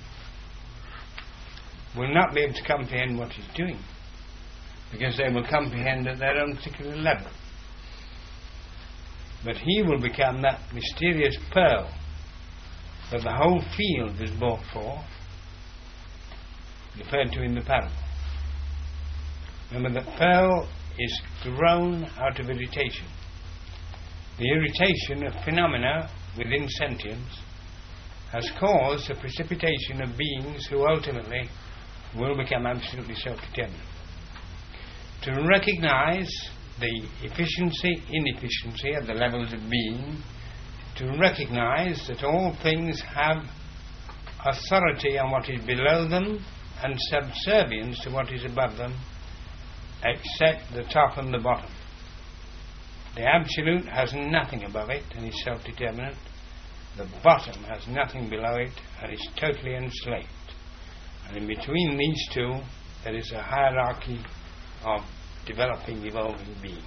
will not be able to comprehend what he's doing, because they will comprehend at their own particular level. But he will become that mysterious pearl that the whole field was bought for, referred to in the parable. Remember that pearl is grown out of irritation. The irritation of phenomena within sentience has caused the precipitation of beings who ultimately will become absolutely self-determined. To recognize the efficiency, inefficiency at the levels of being, to recognize that all things have authority on what is below them and subservience to what is above them, except the top and the bottom. The Absolute has nothing above it and is self-determinate. The bottom has nothing below it and is totally enslaved. And in between these two, there is a hierarchy of developing, evolving beings.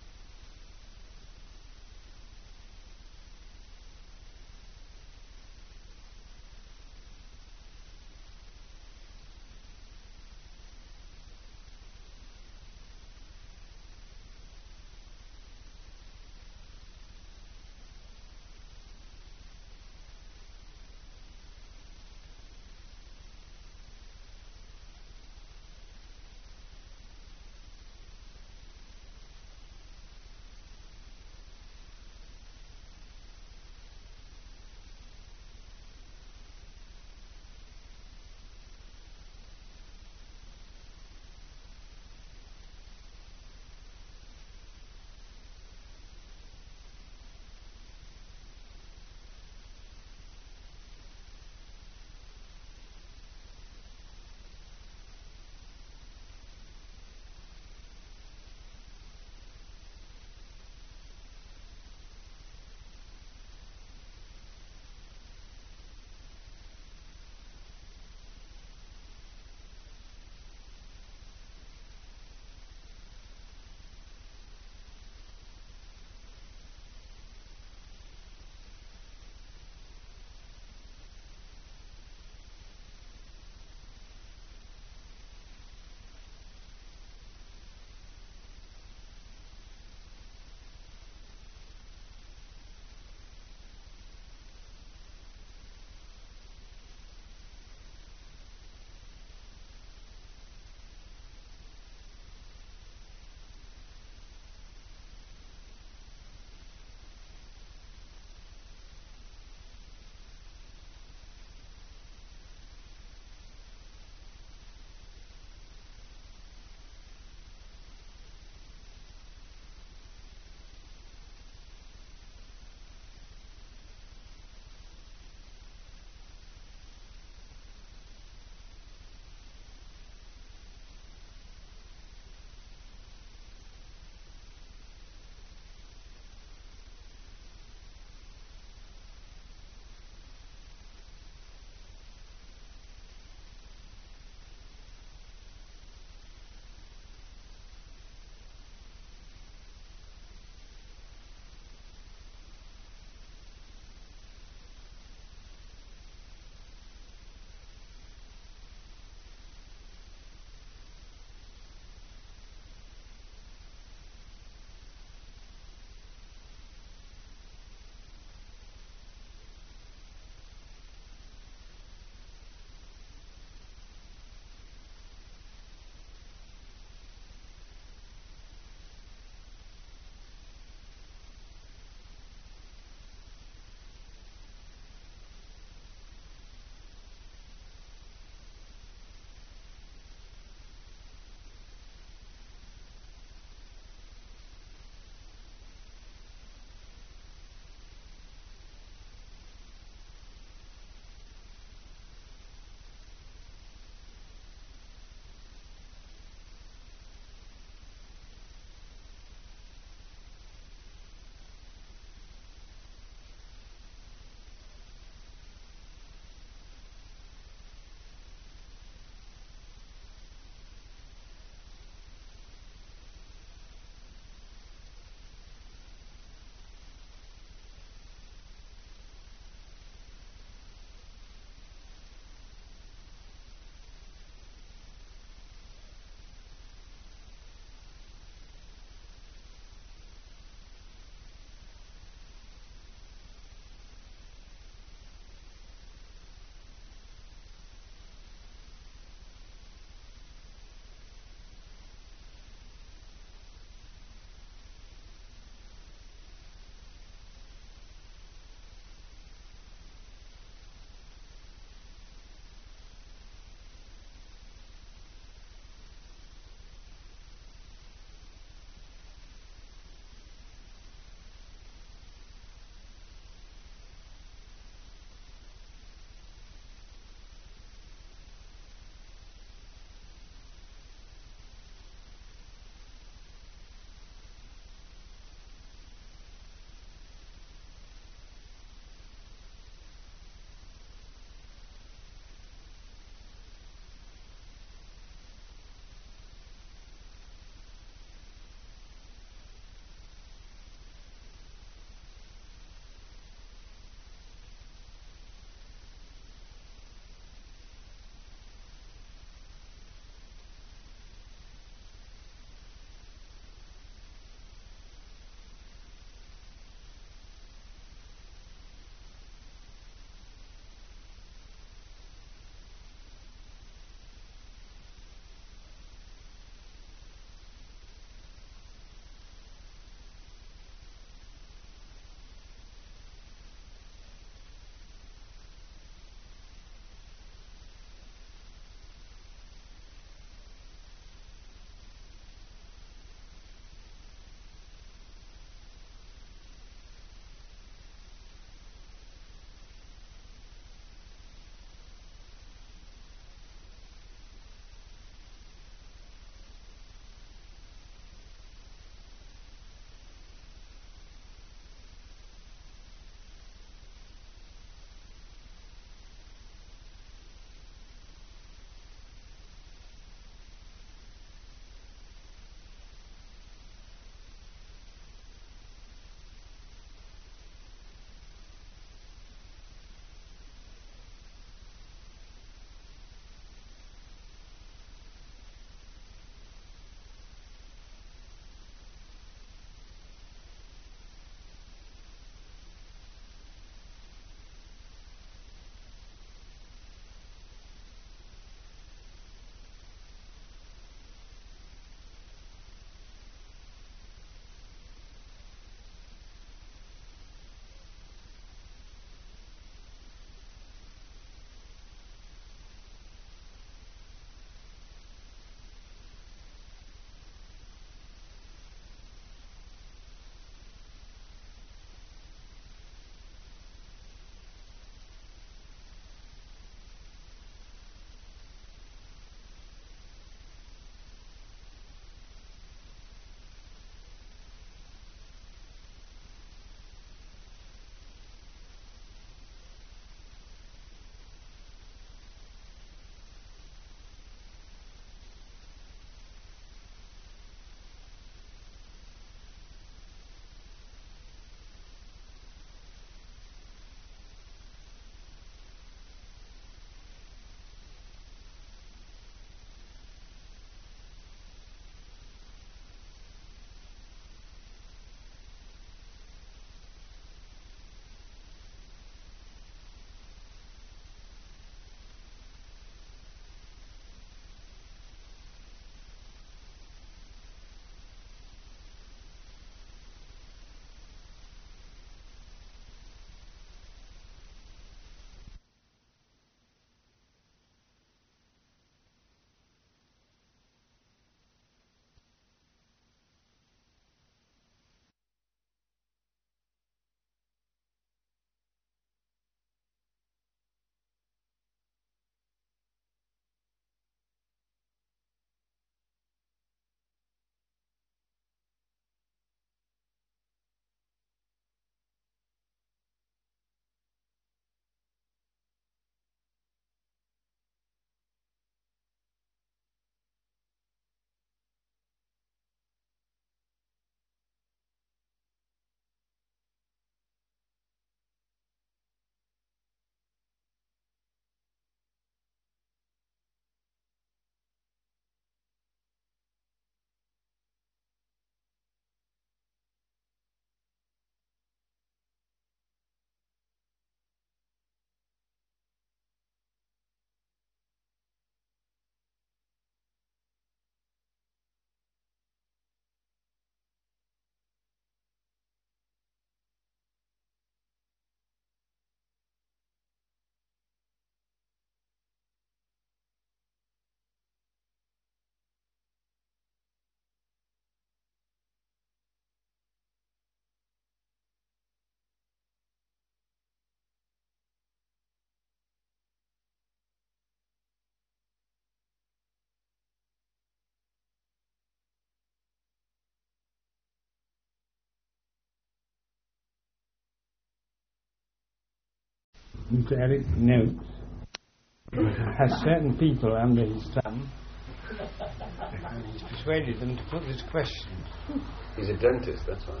Mister Eric notes has certain people under his thumb, and he's persuaded them to put this question. He's a dentist, that's why.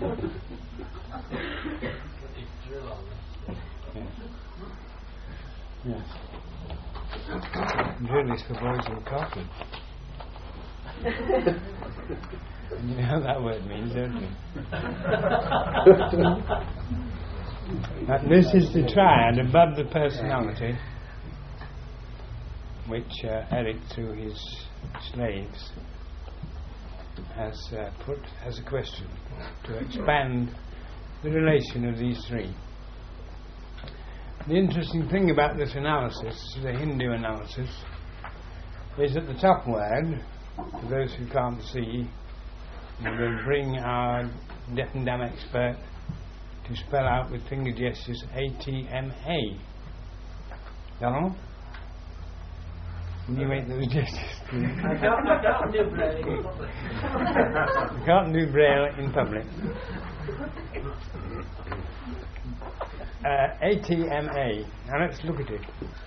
Yes. Yes. Drill is for boys with coffee. And you know what that word means, don't you? Now, this is the triad above the personality, which uh, Eric, through his slaves, has uh, put as a question to expand the relation of these three. The interesting thing about this analysis, the Hindu analysis, is that the top word, for those who can't see, we will bring our deaf and dumb expert to spell out with finger gestures A T M A. Donald? Can you make those gestures? I can't, I can't do braille in public. You can't do braille in public. Uh, A T M A. Now let's look at it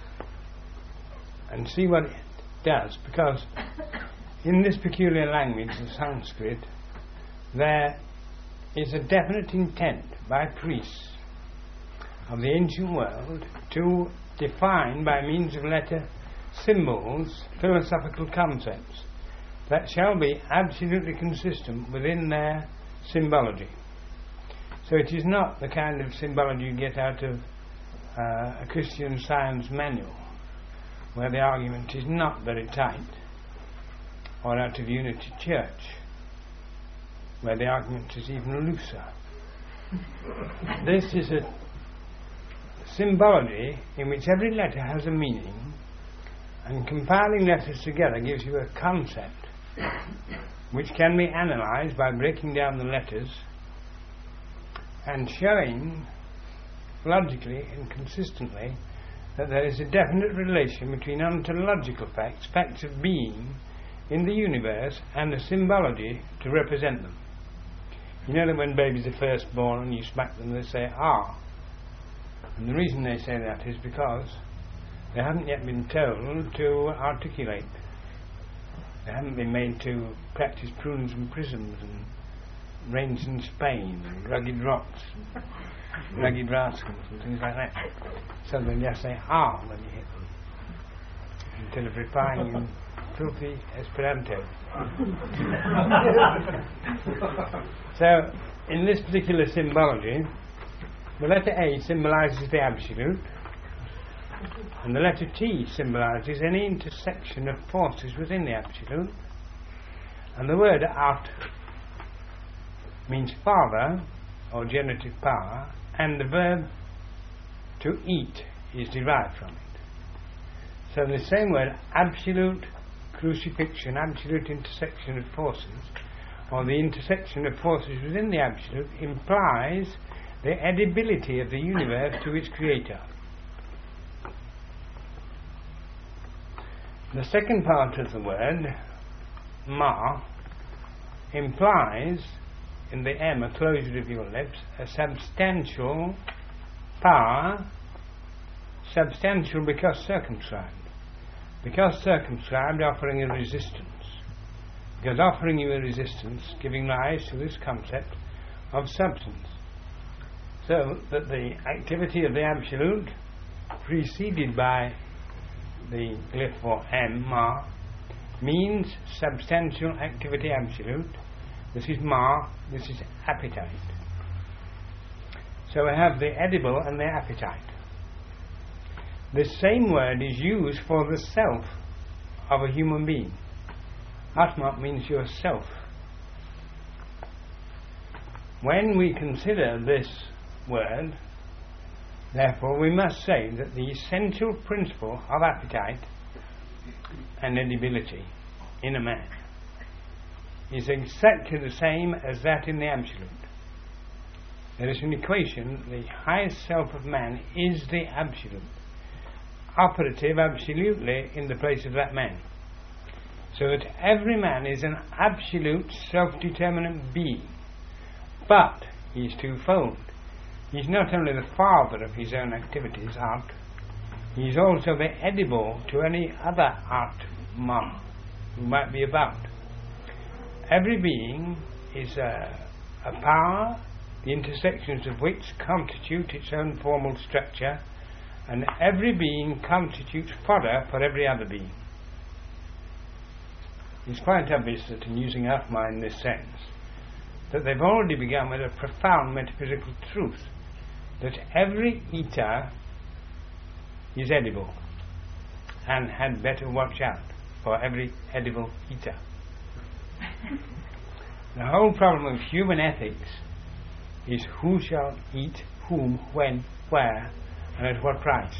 and see what it does, because in this peculiar language, the Sanskrit, there is a definite intent by priests of the ancient world to define by means of letter symbols philosophical concepts that shall be absolutely consistent within their symbology. So it is not the kind of symbology you get out of uh, a Christian Science manual, where the argument is not very tight, or out of Unity Church, where the argument is even looser. This is a symbology in which every letter has a meaning, and compiling letters together gives you a concept which can be analysed by breaking down the letters and showing logically and consistently that there is a definite relation between ontological facts, facts of being in the universe, and the symbology to represent them. You know that when babies are first born and you smack them, they say ah, and the reason they say that is because they haven't yet been told to articulate. They haven't been made to practice prunes and prisms and rains in Spain and rugged rocks, rugged rascals and things like that. So they just say ah when you hit them, instead of replying in filthy Esperanto. So, in this particular symbology, the letter A symbolises the absolute, and the letter T symbolises any intersection of forces within the absolute, and the word at means father, or genitive power, and the verb to eat is derived from it. So the same word, absolute crucifixion, absolute intersection of forces, or the intersection of forces within the absolute, implies the edibility of the universe to its creator. The second part of the word, ma, implies, in the M, a closure of your lips, a substantial power, substantial because circumscribed. Because circumscribed, offering a resistance. Because offering you a resistance, giving rise to this concept of substance. So that the activity of the absolute, preceded by the glyph for M, ma, means substantial activity absolute. This is ma, this is appetite. So we have the edible and the appetite. This same word is used for the self of a human being. Atma means yourself. When we consider this word, therefore, we must say that the essential principle of appetite and edibility in a man is exactly the same as that in the absolute. There is an equation: the highest self of man is the absolute, operative absolutely in the place of that man. So that every man is an absolute self-determinant being, but he is twofold. He's not only the father of his own activities, art, he is also the edible to any other Atma who might be about. Every being is a, a power, the intersections of which constitute its own formal structure, and every being constitutes fodder for every other being. It's quite obvious that in using Atma in this sense, that they've already begun with a profound metaphysical truth, that every eater is edible, and had better watch out for every edible eater. The whole problem of human ethics is who shall eat whom, when, where, and at what price.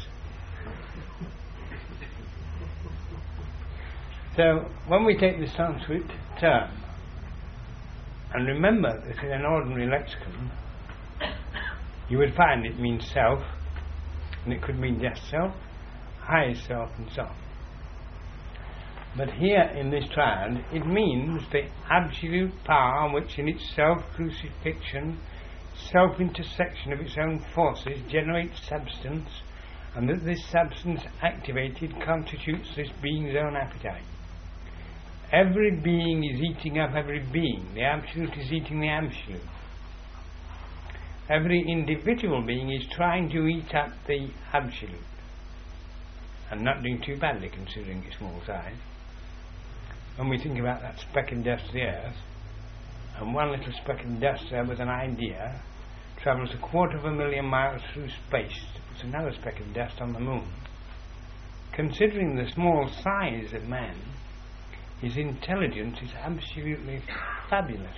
So when we take the Sanskrit term and remember that in an ordinary lexicon you would find it means self, and it could mean just self, highest self, and so on. But here in this triad it means the absolute power which in its self-crucifixion, self-intersection of its own forces generates substance, and that this substance activated constitutes this being's own appetite. Every being is eating up every being. The absolute is eating the absolute. Every individual being is trying to eat up the absolute, and not doing too badly considering its small size. When we think about that speck of dust of the earth, and one little speck of dust there with an idea travels a quarter of a million miles through space to put another speck of dust on the moon. Considering the small size of man, his intelligence is absolutely fabulous.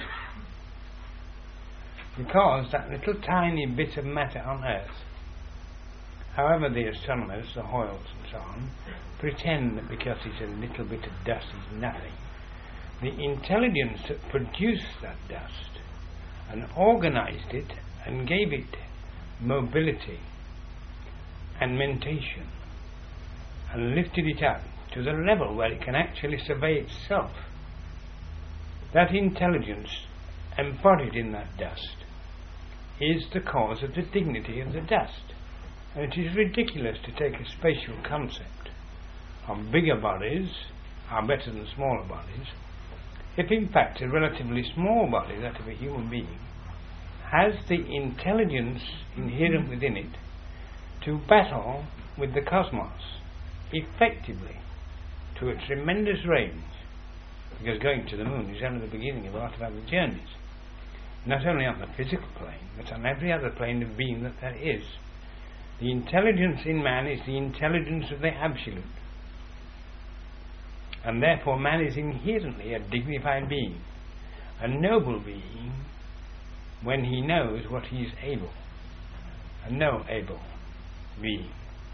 Because that little tiny bit of matter on Earth, however the astronomers, the Hoyles and so on, pretend that because it's a little bit of dust is nothing, the intelligence that produced that dust and organized it and gave it mobility and mentation and lifted it up to the level where it can actually survey itself, that intelligence embodied in that dust is the cause of the dignity of the dust. And it is ridiculous to take a spatial concept of bigger bodies are better than smaller bodies, if in fact a relatively small body, that of a human being, has the intelligence inherent within it to battle with the cosmos effectively to a tremendous range, because going to the moon is only the beginning of a lot of other journeys, not only on the physical plane, but on every other plane of being that there is. The intelligence in man is the intelligence of the absolute, and therefore man is inherently a dignified being, a noble being, when he knows what he is able, a no-able being.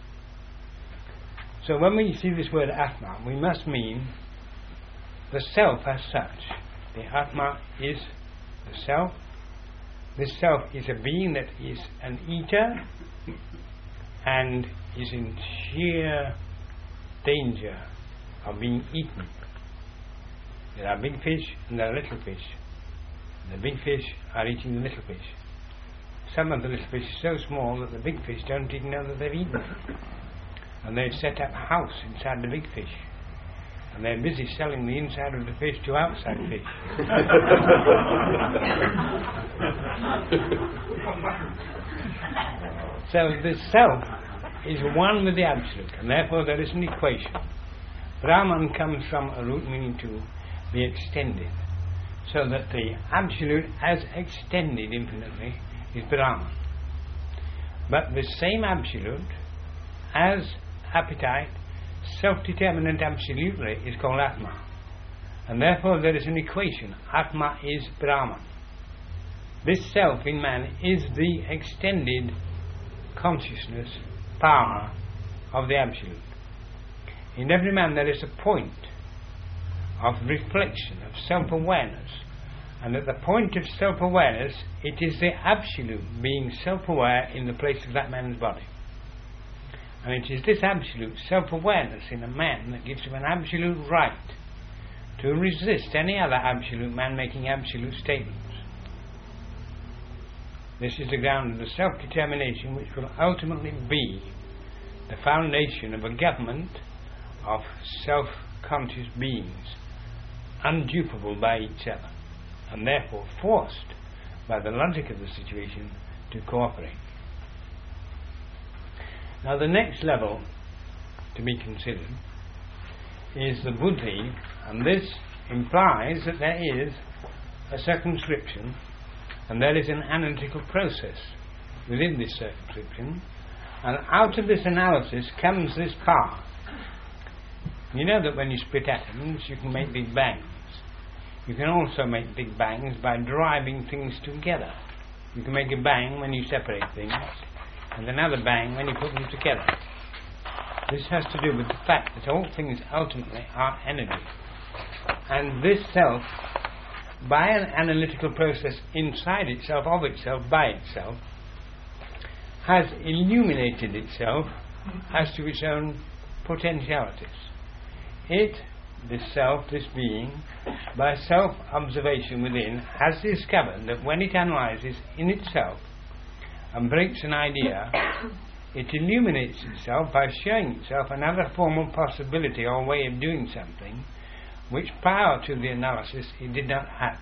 So when we see this word Atma, we must mean the self as such. The Atma is the self. This self is a being that is an eater and is in sheer danger of being eaten. There are big fish and there are little fish. The big fish are eating the little fish. Some of the little fish are so small that the big fish don't even know that they've eaten it. And they've set up a house inside the big fish, and they're busy selling the inside of the fish to outside fish. So the self is one with the absolute, and therefore there is an equation. Brahman comes from a root meaning to be extended, so that the absolute as extended infinitely is Brahman. But the same absolute as appetite, self-determinant absolutely, is called Atma. And therefore there is an equation. Atma is Brahman. This self in man is the extended consciousness, power of the absolute. In every man there is a point of reflection, of self-awareness. And at the point of self-awareness, it is the absolute being self-aware in the place of that man's body. And it is this absolute self-awareness in a man that gives him an absolute right to resist any other absolute man making absolute statements. This is the ground of the self-determination which will ultimately be the foundation of a government of self-conscious beings, undupable by each other, and therefore forced by the logic of the situation to cooperate. Now the next level to be considered is the buddhi, and this implies that there is a circumscription and there is an analytical process within this circumscription, and out of this analysis comes this power. You know that when you split atoms you can make big bangs. You can also make big bangs by driving things together. You can make a bang when you separate things, and another bang when you put them together. This has to do with the fact that all things ultimately are energy. And this self, by an analytical process inside itself, of itself, by itself, has illuminated itself as to its own potentialities. It, this self, this being, by self-observation within, has discovered that when it analyzes in itself and breaks an idea, it illuminates itself by showing itself another form of possibility or way of doing something which prior to the analysis it did not have.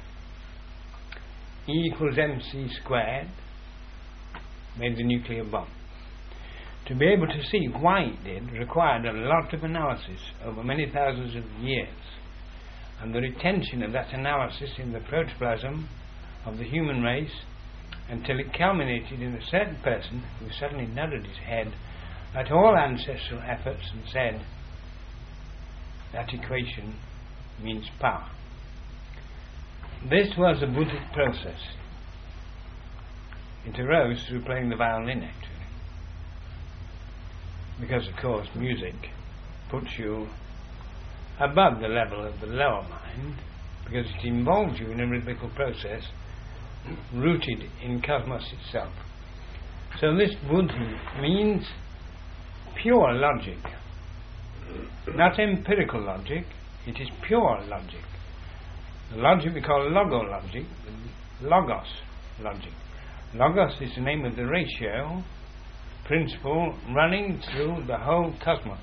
E equals mc squared made the nuclear bomb. To be able to see why it did required a lot of analysis over many thousands of years, and the retention of that analysis in the protoplasm of the human race until it culminated in a certain person who suddenly nodded his head at all ancestral efforts and said, that equation means power. This was a Buddhic process. It arose through playing the violin, actually. Because, of course, music puts you above the level of the lower mind, because it involves you in a rhythmical process rooted in cosmos itself. So this buddhi means pure logic, not empirical logic. It is pure logic. The logic we call logo-logic, logos logic. Logos is the name of the ratio principle running through the whole cosmos,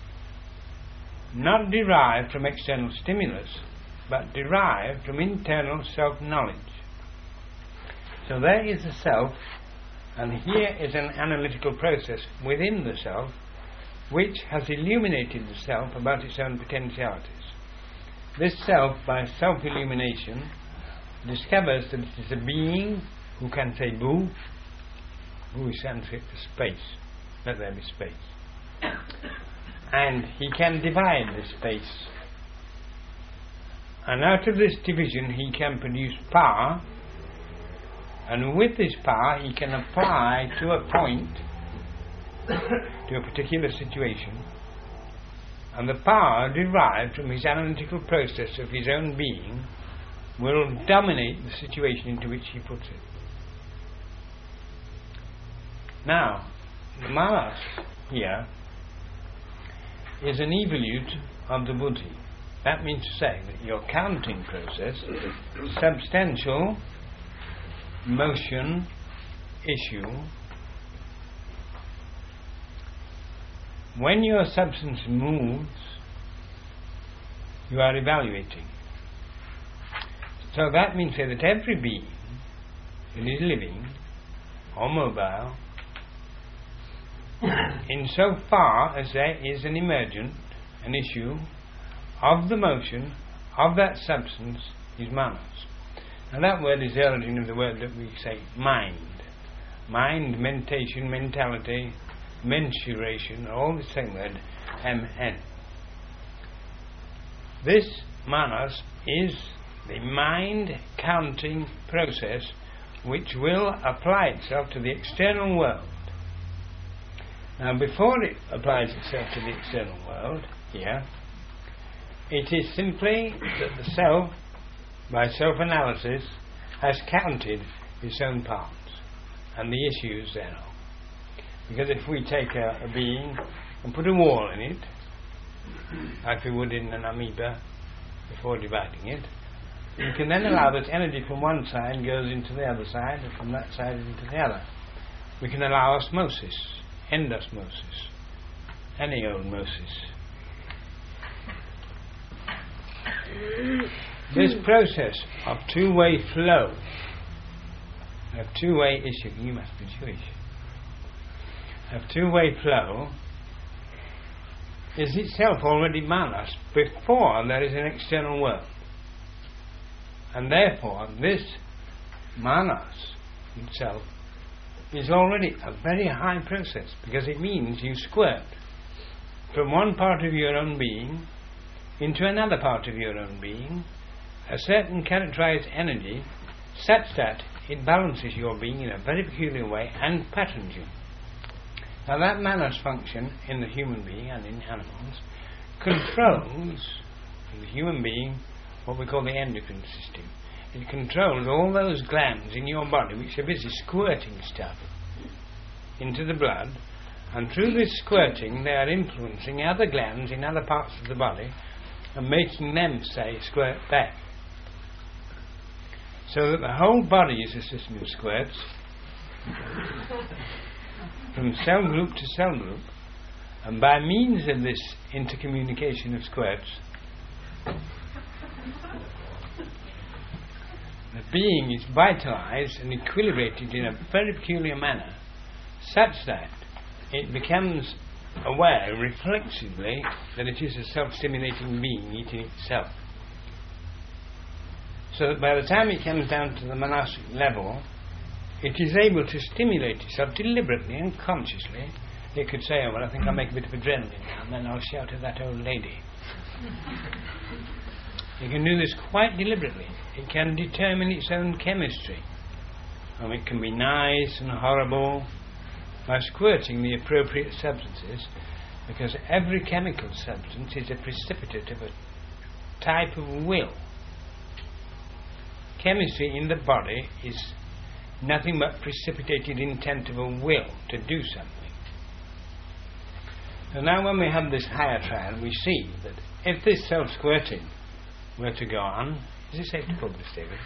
not derived from external stimulus, but derived from internal self-knowledge. So there is the self, and here is an analytical process within the self which has illuminated the self about its own potentialities. This self, by self-illumination, discovers that it is a being who can say boo. Boo is Sanskrit for space. Let there be space. And he can divide the space. And out of this division he can produce power, and with this power he can apply to a point, to a particular situation, and the power derived from his analytical process of his own being will dominate the situation into which he puts it. Now, the manas here is an evolute of the buddhi. That means to say that your counting process, substantial motion issue, when your substance moves, you are evaluating. So that means say that every being that is living or mobile, insofar as there is an emergent, an issue of the motion of that substance, is manas. And that word is the origin of the word that we say mind. Mind, mentation, mentality, mensuration, all the same word, M N. This manas is the mind counting process which will apply itself to the external world. Now, before it applies itself to the external world, here, it is simply that the self, by self-analysis, has counted its own parts and the issues thereof. Because if we take a, a being and put a wall in it, like we would in an amoeba before dividing it, You can then allow that energy from one side goes into the other side, and from that side into the other. We can allow osmosis, endosmosis, any osmosis. This process of two-way flow, of two-way issue, you must be Jewish, of two-way flow is itself already manas before there is an external world. And therefore this manas itself is already a very high process, because it means you squirt from one part of your own being into another part of your own being a certain characterized energy such that it balances your being in a very peculiar way and patterns you. Now that manas function in the human being and in animals controls in the human being what we call the endocrine system. It controls all those glands in your body which are busy squirting stuff into the blood, and through this squirting they are influencing other glands in other parts of the body and making them, say, squirt back. So that the whole body is a system of squirts from cell group to cell group, and by means of this intercommunication of squirts the being is vitalized and equilibrated in a very peculiar manner, such that it becomes aware reflexively that it is a self-stimulating being eating itself. So that by the time it comes down to the monastic level, it is able to stimulate itself deliberately and consciously. It could say, oh, well, I think I'll make a bit of adrenaline now, and then I'll shout at that old lady. It can do this quite deliberately. It can determine its own chemistry. And it can be nice and horrible by squirting the appropriate substances, because every chemical substance is a precipitate of a type of will. Chemistry in the body is nothing but precipitated intent of a will to do something. So now when we have this higher trial, we see that if this self-squirting were to go on, is it safe to call this, David?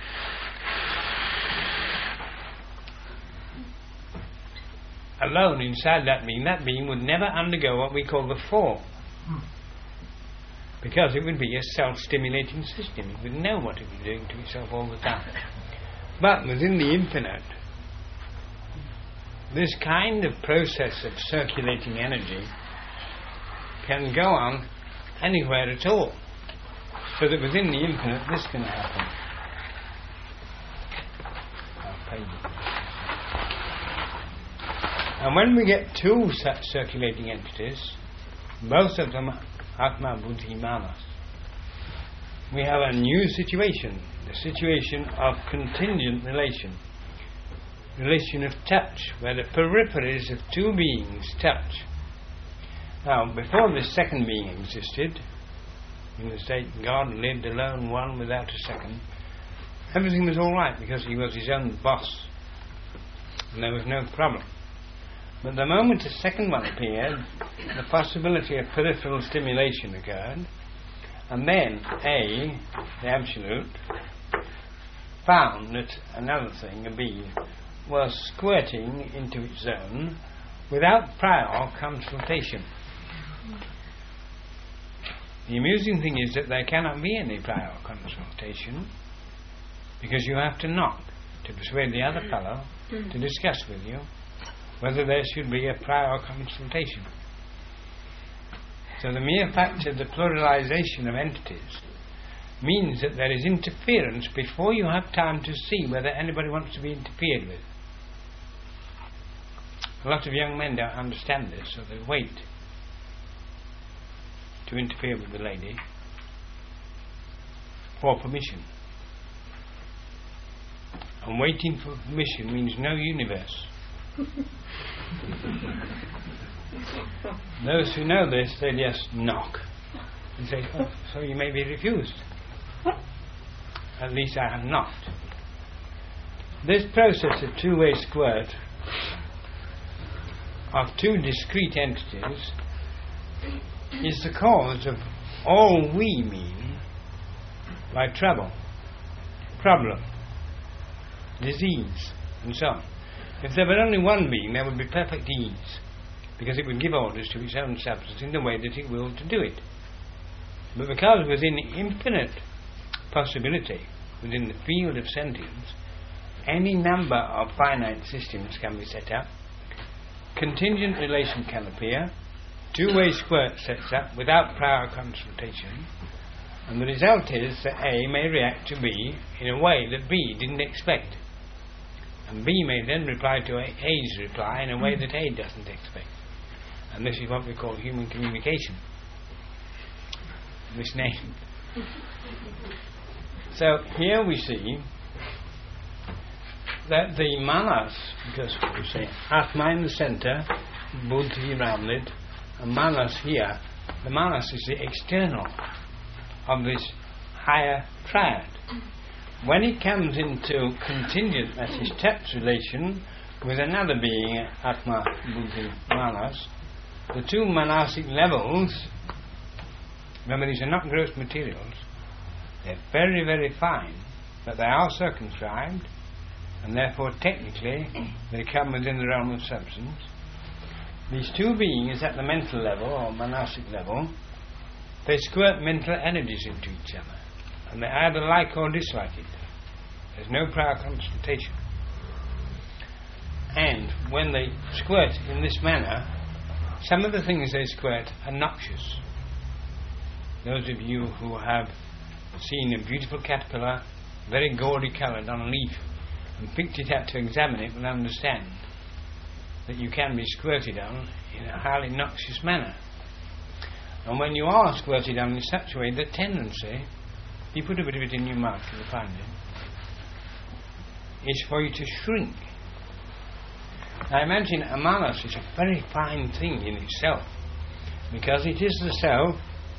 Alone inside that being, that being would never undergo what we call the fall. Because it would be a self-stimulating system. It would know what it would be doing to itself all the time. But within the infinite, this kind of process of circulating energy can go on anywhere at all. So that within the infinite this can happen. I'll pay you. And when we get two such circulating entities, both of them Atma, Buddhi, Manas, we have a new situation, the situation of contingent relation, relation of touch, where the peripheries of two beings touch. Now, before this second being existed, in the state God lived alone, one without a second, everything was all right because he was his own boss, and there was no problem. But the moment the second one appeared, the possibility of peripheral stimulation occurred, and then A, the Absolute, found that another thing, a being, was squirting into its zone without prior consultation. The amusing thing is that there cannot be any prior consultation, because you have to knock to persuade the other fellow to discuss with you whether there should be a prior consultation. So the mere fact of the pluralization of entities means that there is interference before you have time to see whether anybody wants to be interfered with. A lot of young men don't understand this, so they wait to interfere with the lady for permission. And waiting for permission means no universe. Those who know this, they just knock and say, oh, so you may be refused. At least I have knocked. This process of two-way squirt of two discrete entities is the cause of all we mean by trouble. problem, disease, and so on. If there were only one being, there would be perfect ease, because it would give orders to its own substance in the way that it willed to do it. But because within infinite possibility, within the field of sentience, any number of finite systems can be set up, contingent relation can appear, two-way squirt sets up without prior consultation, and the result is that A may react to B in a way that B didn't expect, and B may then reply to A's reply in a way that A doesn't expect. And this is what we call human communication. This name. So here we see that the manas, because we say Atma in the centre, Buddhi around it, and manas here, the manas is the external of this higher triad. When it comes into contingent, that is touch relation, with another being, Atma, Buddhi, manas, the two manasic levels, remember these are not gross materials, they're very, very fine, but they are circumscribed, and therefore technically they come within the realm of substance. These two beings at the mental level, or manasic level, they squirt mental energies into each other, and they either like or dislike it. There's no prior consultation. And when they squirt in this manner, some of the things they squirt are noxious. Those of you who have seen a beautiful caterpillar, very gaudy coloured on a leaf, and picked it up to examine it, will understand that you can be squirted on in a highly noxious manner. And when you are squirted on in such a way, the tendency, you put a bit of it in your mouth, you'll find it, is for you to shrink. Now imagine a manas is a very fine thing in itself, because it is the self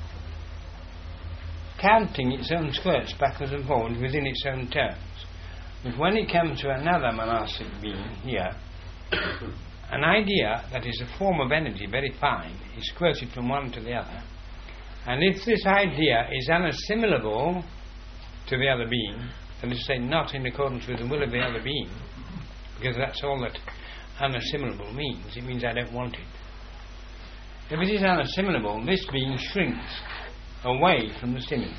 counting its own squirts backwards and forwards within its own terms. But when it comes to another manasic being here, an idea that is a form of energy, very fine, is squirted from one to the other, and if this idea is unassimilable to the other being, that is to say, not in accordance with the will of the other being, because that's all that unassimilable means, it means I don't want it. If it is unassimilable, this being shrinks away from the stimulus.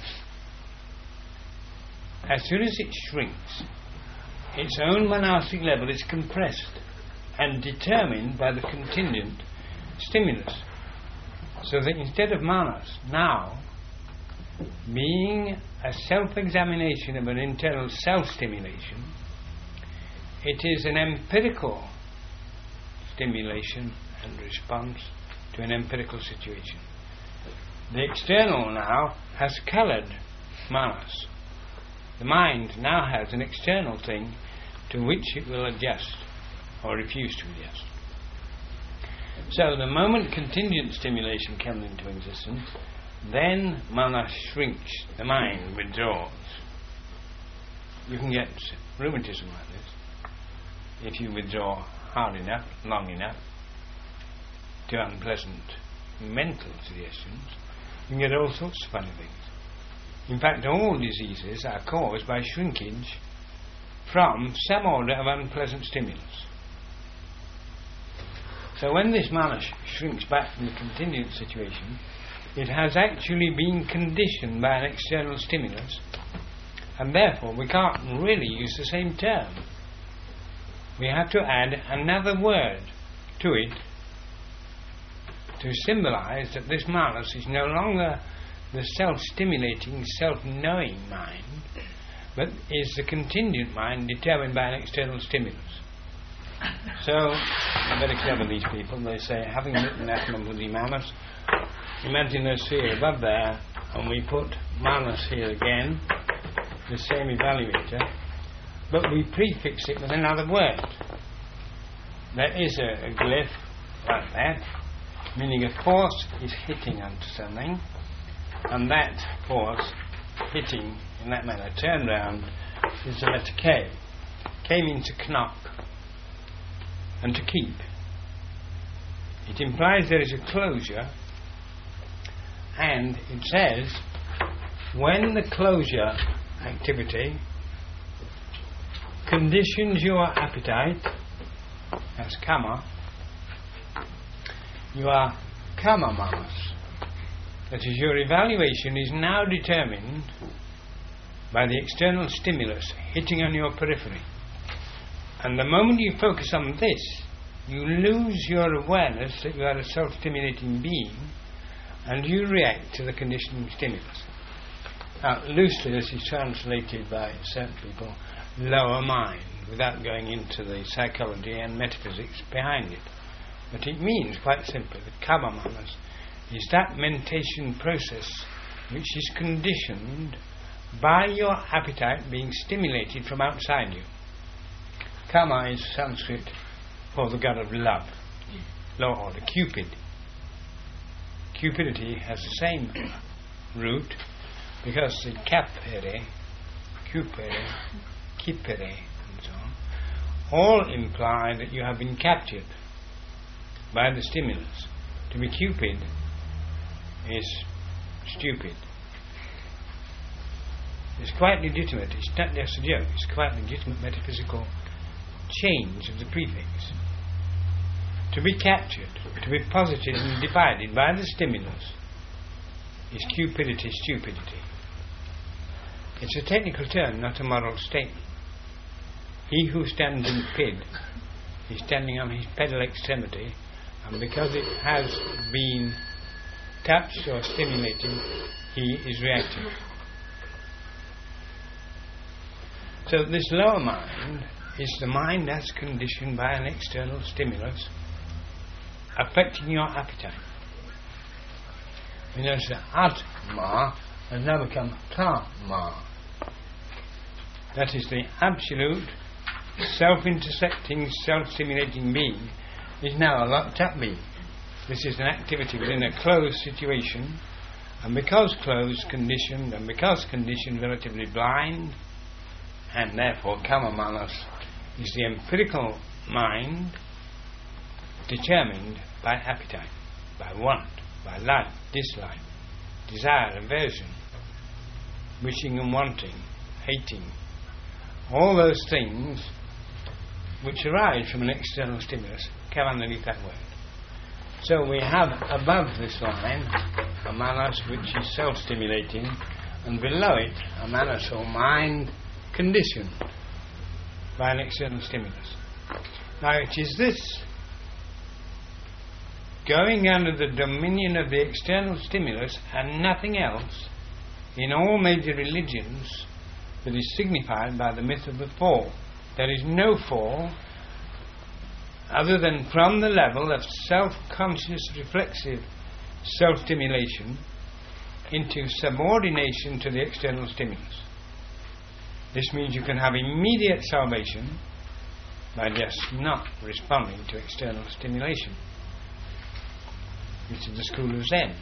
As soon as it shrinks, its own manasic level is compressed and determined by the contingent stimulus. So that instead of manas, now, being a self-examination of an internal self-stimulation, it is an empirical stimulation and response to an empirical situation. The external now has coloured manas. The mind now has an external thing to which it will adjust or refuse to adjust. So the moment contingent stimulation comes into existence, then manas shrinks, the mind withdraws. You can get rheumatism like this if you withdraw hard enough, long enough, to unpleasant mental suggestions. You can get all sorts of funny things. In fact, all diseases are caused by shrinkage from some order of unpleasant stimulus. So when this manas shrinks back from the contingent situation, it has actually been conditioned by an external stimulus, and therefore we can't really use the same term. We have to add another word to it to symbolize that this manas is no longer the self-stimulating, self-knowing mind, but is the contingent mind determined by an external stimulus. So, very clever these people, they say, having written Atma Buddhi Manas, imagine the sphere above there, and we put manas here again, the same evaluator, but we prefix it with another word. There is a, a glyph like that, meaning a force is hitting onto something, and that force hitting in that manner, turn round, is the letter K. K means to knock and to keep. It implies there is a closure, and it says when the closure activity conditions your appetite, that's kama, you are kama manas. That is, your evaluation is now determined by the external stimulus hitting on your periphery. And the moment you focus on this, you lose your awareness that you are a self-stimulating being, and you react to the conditioning stimulus. Now, loosely this is translated by certain people, lower mind, without going into the psychology and metaphysics behind it. But it means, quite simply, that kama manas is that mentation process which is conditioned by your appetite being stimulated from outside you. Kama is Sanskrit for the god of love, or the Cupid. Cupidity has the same root because the capere, cupere, kipere, and so on, all imply that you have been captured by the stimulus. To be Cupid is stupid. It's quite legitimate. It's not just a joke. It's quite legitimate metaphysical change of the prefix. To be captured, to be posited and divided by the stimulus is cupidity, stupidity. It's a technical term, not a moral statement. He who stands in pid is standing on his pedal extremity, and because it has been touched or stimulated, he is reacting. So this lower mind is the mind that's conditioned by an external stimulus affecting your appetite. You notice that Atma has now become Kama. That is, the absolute self-intersecting, self-stimulating being is now a locked up being. This is an activity within a closed situation, and because closed, conditioned, and because conditioned, relatively blind, and therefore kama manas is the empirical mind determined by appetite, by want, by like, dislike, desire, aversion, wishing and wanting, hating, all those things which arise from an external stimulus come underneath that word. So we have above this line a manas which is self-stimulating, and below it a manas or mind conditioned by an external stimulus. Now it is this going under the dominion of the external stimulus and nothing else in all major religions that is signified by the myth of the fall. There is no fall other than from the level of self-conscious reflexive self-stimulation into subordination to the external stimulus. This means you can have immediate salvation by just not responding to external stimulation. This is the school of Zen.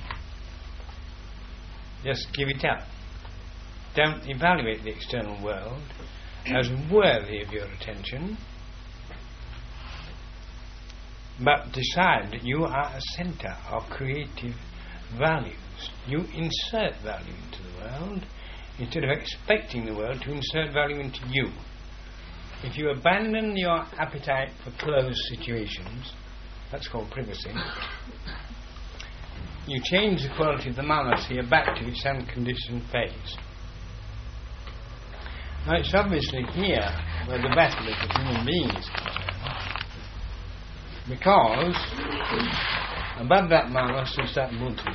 Just give it up. Don't evaluate the external world as worthy of your attention, but decide that you are a centre of creative values. You insert value into the world instead of expecting the world to insert value into you. If you abandon your appetite for closed situations, that's called privacy, you change the quality of the manas here back to its unconditioned phase. Now it's obviously here where the battle is with human beings, because above that manas is that buddhi.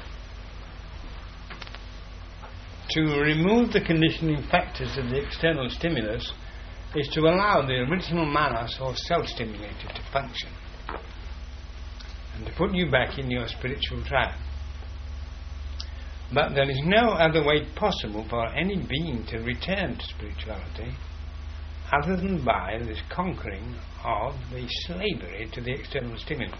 To remove the conditioning factors of the external stimulus is to allow the original manas or self-stimulator to function and to put you back in your spiritual tribe. But there is no other way possible for any being to return to spirituality other than by this conquering of the slavery to the external stimulus.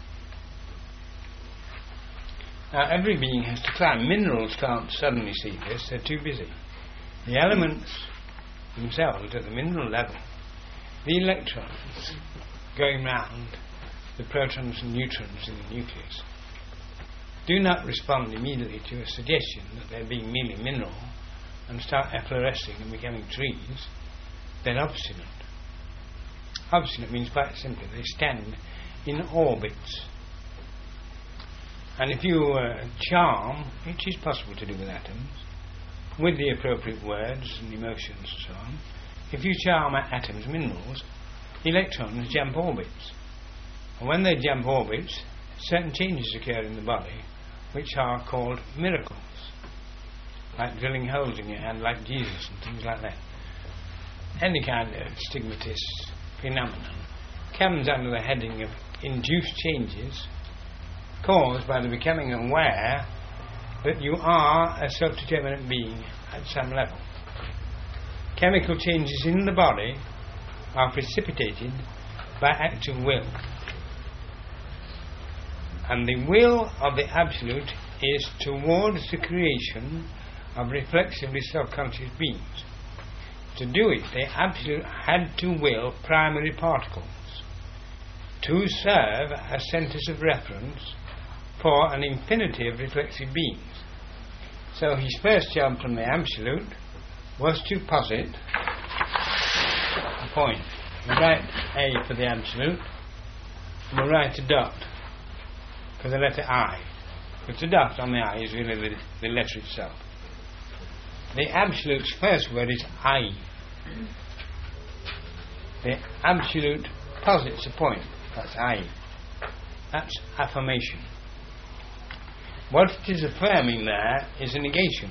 Now every being has to climb. Minerals can't suddenly see this, they're too busy. The elements themselves at the mineral level, the electrons going round the protons and neutrons in the nucleus, do not respond immediately to a suggestion that they're being merely mineral and start efflorescing and becoming trees. they're obstinate. Obstinate means quite simply they stand in orbits. And if you uh, charm, which is possible to do with atoms, with the appropriate words and emotions and so on, if you charm atoms, minerals, electrons jump orbits. And when they jump orbits, certain changes occur in the body which are called miracles, like drilling holes in your hand like Jesus and things like that. Any kind of stigmatist phenomenon comes under the heading of induced changes caused by the becoming aware that you are a self-determinate being at some level. Chemical changes in the body are precipitated by act of will. And the will of the Absolute is towards the creation of reflexively self-conscious beings. To do it, the Absolute had to will primary particles to serve as centres of reference for an infinity of reflexive beings. So his first job from the Absolute was to posit a point. We'll write A for the Absolute, and we'll write a dot for the letter I. Because the dot on the I is really the, the letter itself. The Absolute's first word is I. The Absolute posits a point. That's I. That's affirmation. What it is affirming there is a negation.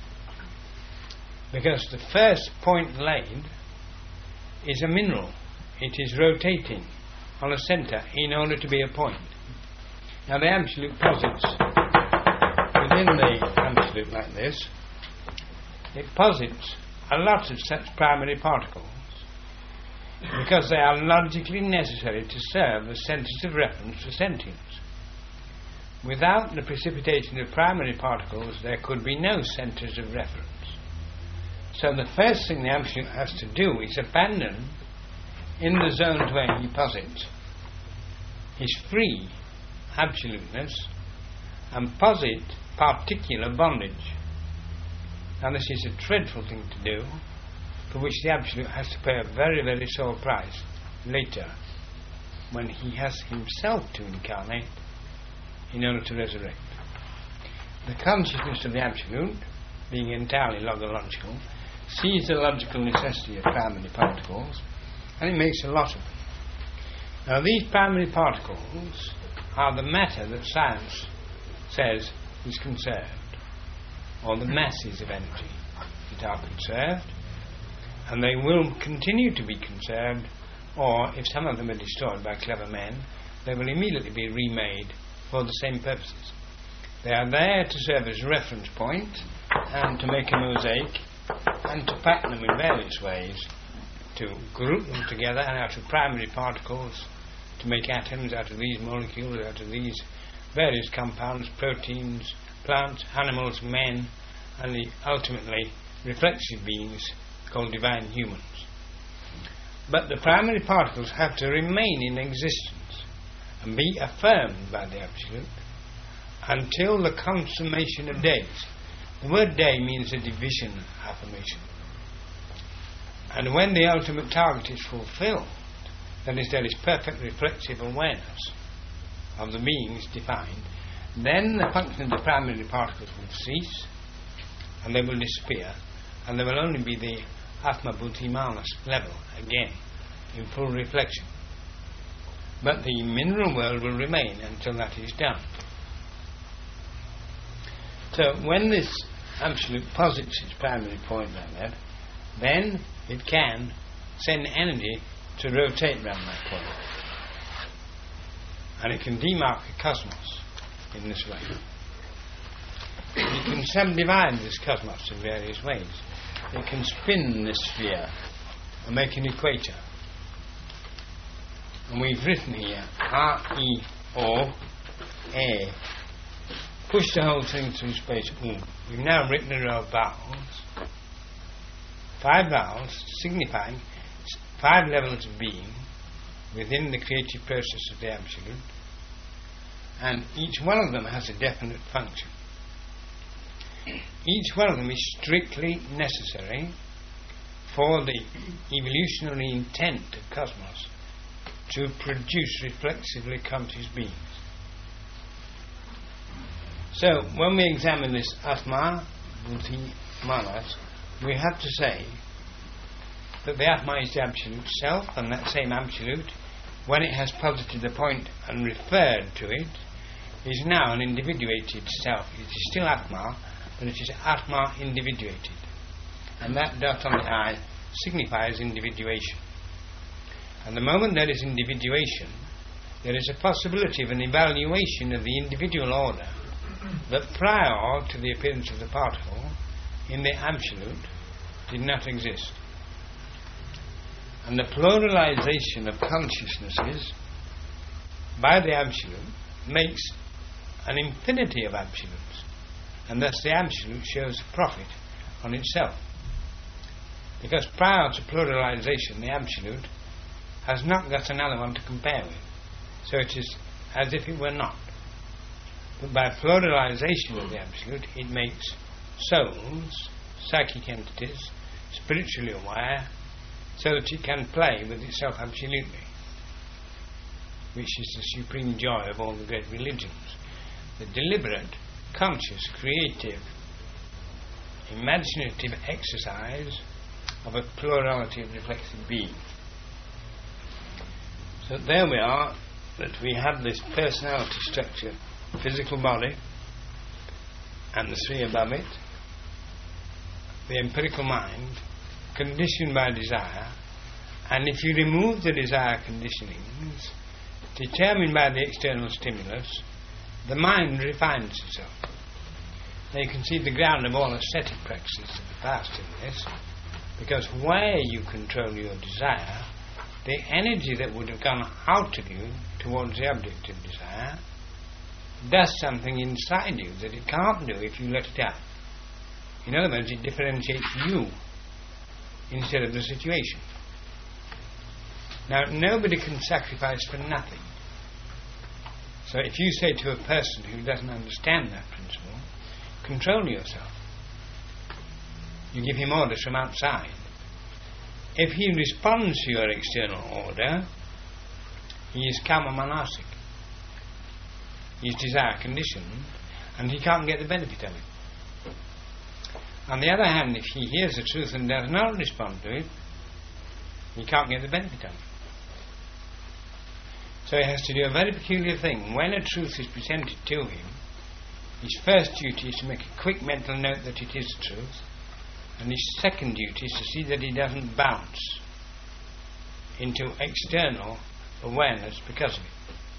Because the first point laid is a mineral. It is rotating on a centre in order to be a point. Now the Absolute posits within the Absolute like this, it posits a lot of such primary particles because they are logically necessary to serve as centres of reference for sentience. Without the precipitation of primary particles, there could be no centres of reference. So the first thing the Absolute has to do is abandon, in the zones where he posits, his free absoluteness and posit particular bondage. Now this is a dreadful thing to do, for which the Absolute has to pay a very, very sore price later, when he has himself to incarnate in order to resurrect. The consciousness of the Absolute, being entirely logological, sees the logical necessity of primary particles, and it makes a lot of them. Now these primary particles are the matter that science says is conserved, or the masses of energy that are conserved, and they will continue to be conserved, or if some of them are destroyed by clever men, they will immediately be remade for the same purposes. They are there to serve as reference points and to make a mosaic and to pattern them in various ways, to group them together and out of primary particles to make atoms out of these molecules, out of these various compounds, proteins, plants, animals, men, and the ultimately reflexive beings called divine humans. But the primary particles have to remain in existence and be affirmed by the Absolute until the consummation of days. The word day means a division affirmation. And when the ultimate target is fulfilled, that is, there is perfect reflexive awareness of the beings defined, then the function of the primary particles will cease and they will disappear, and there will only be the Atma Buddhi Manas level again in full reflection. But the mineral world will remain until that is done. So when this Absolute posits its primary point like that, then it can send energy to rotate around that point. And it can demark the cosmos in this way. It can subdivide this cosmos in various ways. It can spin this sphere and make an equator. And we've written here R E O A. Push the whole thing through space. Ooh. We've now written a row of vowels. Five vowels signifying five levels of being within the creative process of the Absolute, and each one of them has a definite function. Each one of them is strictly necessary for the evolutionary intent of cosmos to produce reflexively conscious beings. So, when we examine this Atma, Buddhi, Manas, we have to say that the Atma is the absolute self, and that same absolute, when it has posited the point and referred to it, is now an individuated self. It is still Atma, but it is Atma individuated. And that dot on the I signifies individuation. And the moment there is individuation, there is a possibility of an evaluation of the individual order that prior to the appearance of the particle in the absolute did not exist. And the pluralization of consciousnesses by the absolute makes an infinity of absolutes, and thus the absolute shows profit on itself. Because prior to pluralization, the absolute has not got an element to compare with, so it is as if it were not. But by pluralization of the absolute, it makes souls, psychic entities, spiritually aware, so that it can play with itself absolutely, which is the supreme joy of all the great religions. The deliberate, conscious, creative, imaginative exercise of a plurality of reflexive beings. So there we are, that we have this personality structure, physical body, and the three above it, the empirical mind, conditioned by desire, and if you remove the desire conditionings, determined by the external stimulus, the mind refines itself. Now you can see the ground of all ascetic practices of the past in this, because where you control your desire, the energy that would have gone out of you towards the object of desire does something inside you that it can't do if you let it out. In other words, it differentiates you instead of the situation. Now, nobody can sacrifice for nothing. So if you say to a person who doesn't understand that principle, control yourself, you give him orders from outside. If he responds to your external order, he is karma manasic. He is desire conditioned, and he can't get the benefit of it. On the other hand, if he hears the truth and does not respond to it, he can't get the benefit of it. So he has to do a very peculiar thing. When a truth is presented to him, his first duty is to make a quick mental note that it is the truth, and his second duty is to see that he doesn't bounce into external awareness because of it.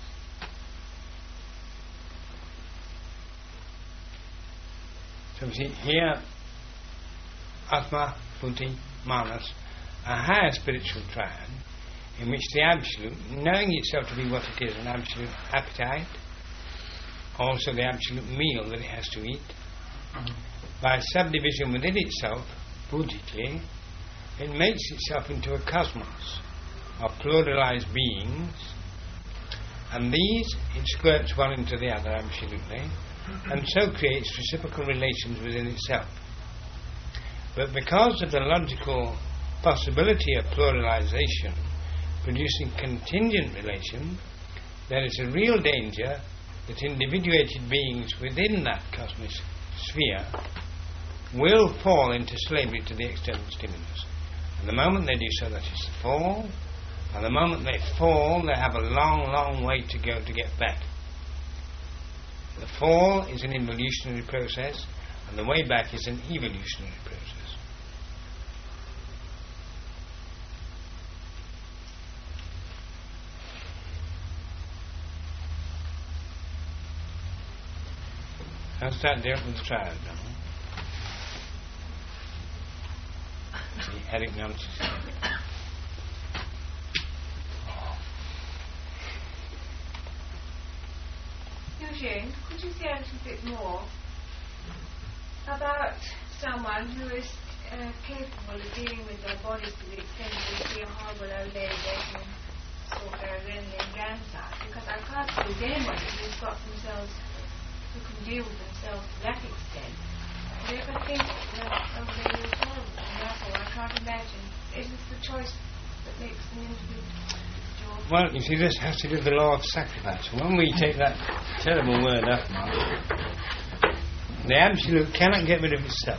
So we see here, Atma, Buddhi, Manas, a higher spiritual triad in which the absolute, knowing itself to be what it is, an absolute appetite, also the absolute meal that it has to eat, by subdivision within itself, buddhically, it makes itself into a cosmos of pluralized beings, and these it squirts one into the other absolutely, and so creates reciprocal relations within itself. But because of the logical possibility of pluralization producing contingent relation, there is a real danger that individuated beings within that cosmic sphere will fall into slavery to the external stimulus. And the moment they do so, that is the fall. And the moment they fall, they have a long, long way to go to get back. The fall is an evolutionary process, and the way back is an evolutionary process. How's that different with the triad now? See, Eric notices that. Eugene, could you say a little bit more about someone who is uh, capable of dealing with their bodies to the extent that they see a horrible old lady they can sort their adrenaline glands out? Because I can't see anybody who's got themselves, who can deal with themselves to that extent. Do you ever think that the old lady is horrible, and therefore I can't imagine. Isn't it the choice that makes an individual? Well, you see, this has to do with the law of sacrifice. When we take that terrible word up, the Absolute cannot get rid of itself.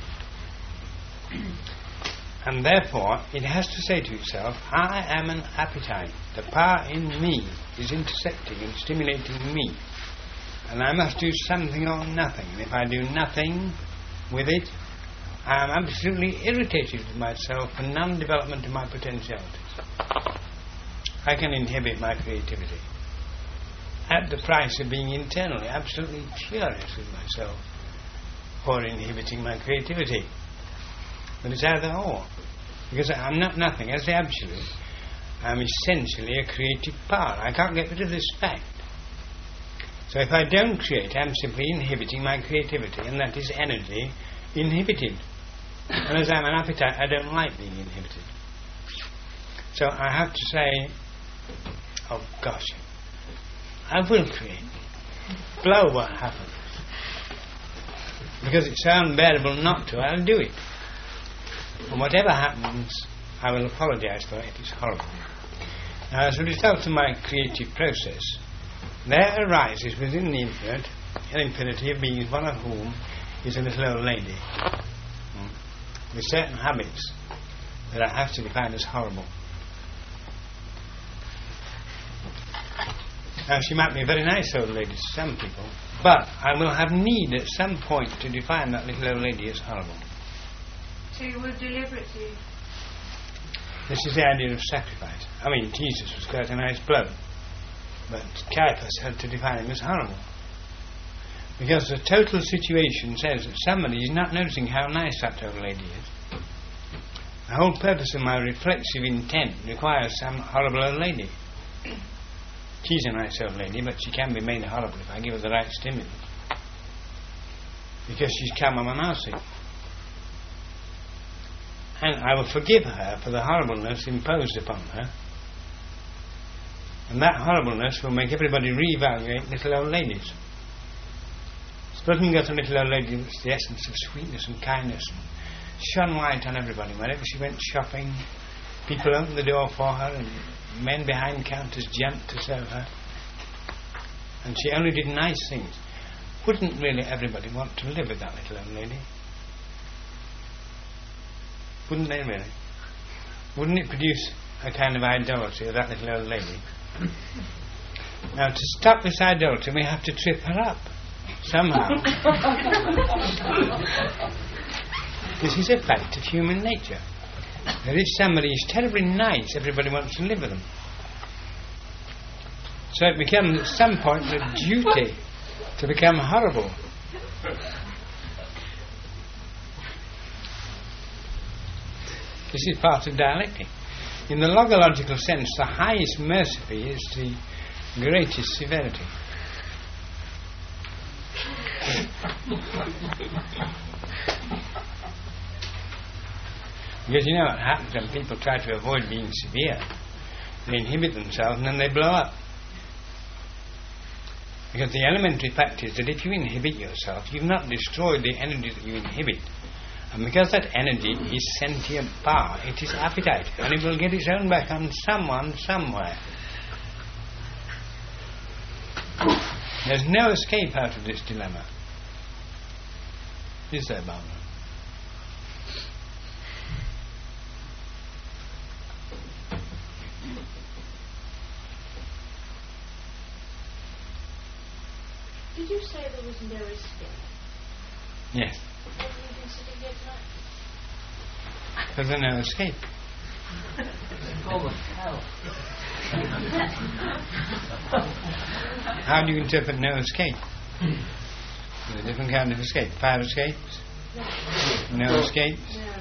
And therefore, it has to say to itself, I am an appetite. The power in me is intersecting and stimulating me. And I must do something or nothing. And if I do nothing with it, I am absolutely irritated with myself for non-development of my potentialities. I can inhibit my creativity at the price of being internally absolutely furious with myself for inhibiting my creativity. But it's either or. Because I'm not nothing. As the Absolute, I'm essentially a creative power. I can't get rid of this fact. So if I don't create, I'm simply inhibiting my creativity, and that is energy inhibited. And as I'm an appetite, I don't like being inhibited. So I have to say, oh gosh, I will create. Blow what happens. Because it's so unbearable not to, I'll do it. And whatever happens, I will apologize for it if it's horrible. Now, as a result of my creative process, there arises within the infinite an infinity of beings, one of whom is a little old lady hmm, with certain habits that I have to define as horrible. Now, she might be a very nice old lady to some people, but I will have need at some point to define that little old lady as horrible. So you will deliberately... This is the idea of sacrifice. I mean, Jesus was quite a nice bloke, but Caiaphas had to define him as horrible. Because the total situation says that somebody is not noticing how nice that old lady is. The whole purpose of my reflexive intent requires some horrible old lady. She's a nice old lady, but she can be made horrible if I give her the right stimulus. Because she's come on my mercy. And I will forgive her for the horribleness imposed upon her. And that horribleness will make everybody re-evaluate little old ladies. Suppose we got a little old lady that's the essence of sweetness and kindness and shone light on everybody. Whenever she went shopping, people opened the door for her and men behind counters jumped to serve her. And she only did nice things. Wouldn't really everybody want to live with that little old lady? Wouldn't they really? Wouldn't it produce a kind of idolatry of that little old lady? Now, to stop this idolatry, we have to trip her up somehow. This is a fact of human nature. That if somebody is terribly nice, everybody wants to live with them. So it becomes at some point a duty to become horrible. This is part of dialectic. In the logological sense, the highest mercy is the greatest severity. Because you know what happens when people try to avoid being severe? They inhibit themselves and then they blow up. Because the elementary fact is that if you inhibit yourself, you've not destroyed the energy that you inhibit. And because that energy is sentient power, it is appetite, and it will get its own back on someone, somewhere. There's no escape out of this dilemma. Is there, Barbara? Did you say there was no escape? Yes. Have you been sitting here tonight? Because there's no escape. Oh, hell. How do you interpret no escape? There's a different kind of escape. Five escapes? No, no escapes?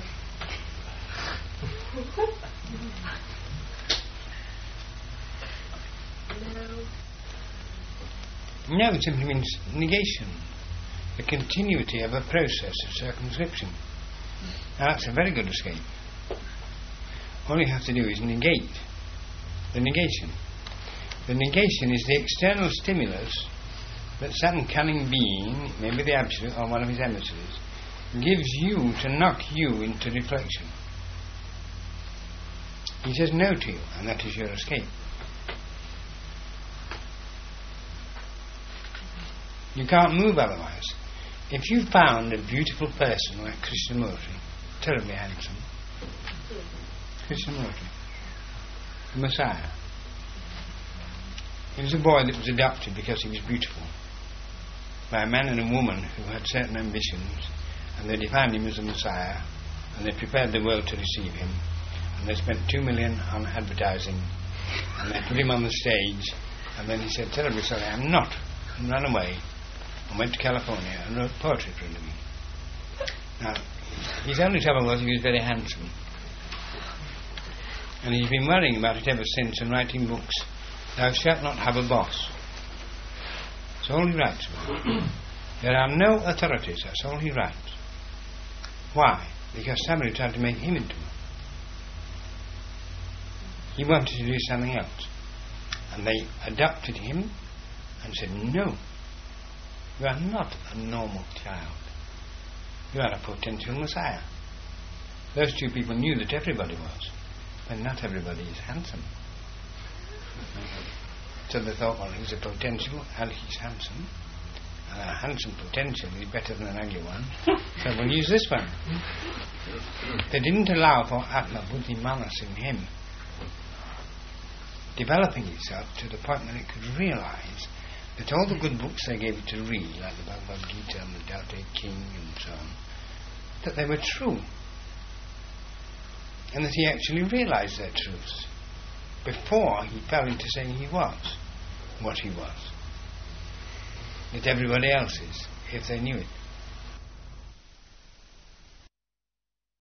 No. No, it simply means negation. The continuity of a process of circumscription. Now that's a very good escape. All you have to do is negate the negation. The negation is the external stimulus that some cunning being, maybe the Absolute or one of his emissaries, gives you to knock you into reflection. He says no to you, and that is your escape. You can't move otherwise. If you found a beautiful person like Krishnamurti, terribly handsome, Krishnamurti, the Messiah, he was a boy that was adopted because he was beautiful by a man and a woman who had certain ambitions, and they defined him as the Messiah, and they prepared the world to receive him, and they spent two million on advertising, and they put him on the stage, and then he said, terribly sorry, I'm not, and ran away and went to California and wrote poetry for a living. Now, his only trouble was he was very handsome, and he's been worrying about it ever since and writing books. Thou shalt not have a boss. That's all he writes about. There are no authorities, that's all he writes. Why? Because somebody tried to make him into one. He wanted to do something else. And they adopted him and said, no, you are not a normal child. You are a potential Messiah. Those two people knew that everybody was, but not everybody is handsome. So they thought, well, he's a potential and he's handsome, and a handsome potential is better than an ugly one, so we'll use this one. They didn't allow for Atma Buddhi Manas in him developing itself to the point that it could realize that all the good books they gave it to read, like the Bhagavad Gita and the Tao Te King and so on, that they were true, and that he actually realized their truths before he fell into saying he was what he was, that everybody else is, if they knew it.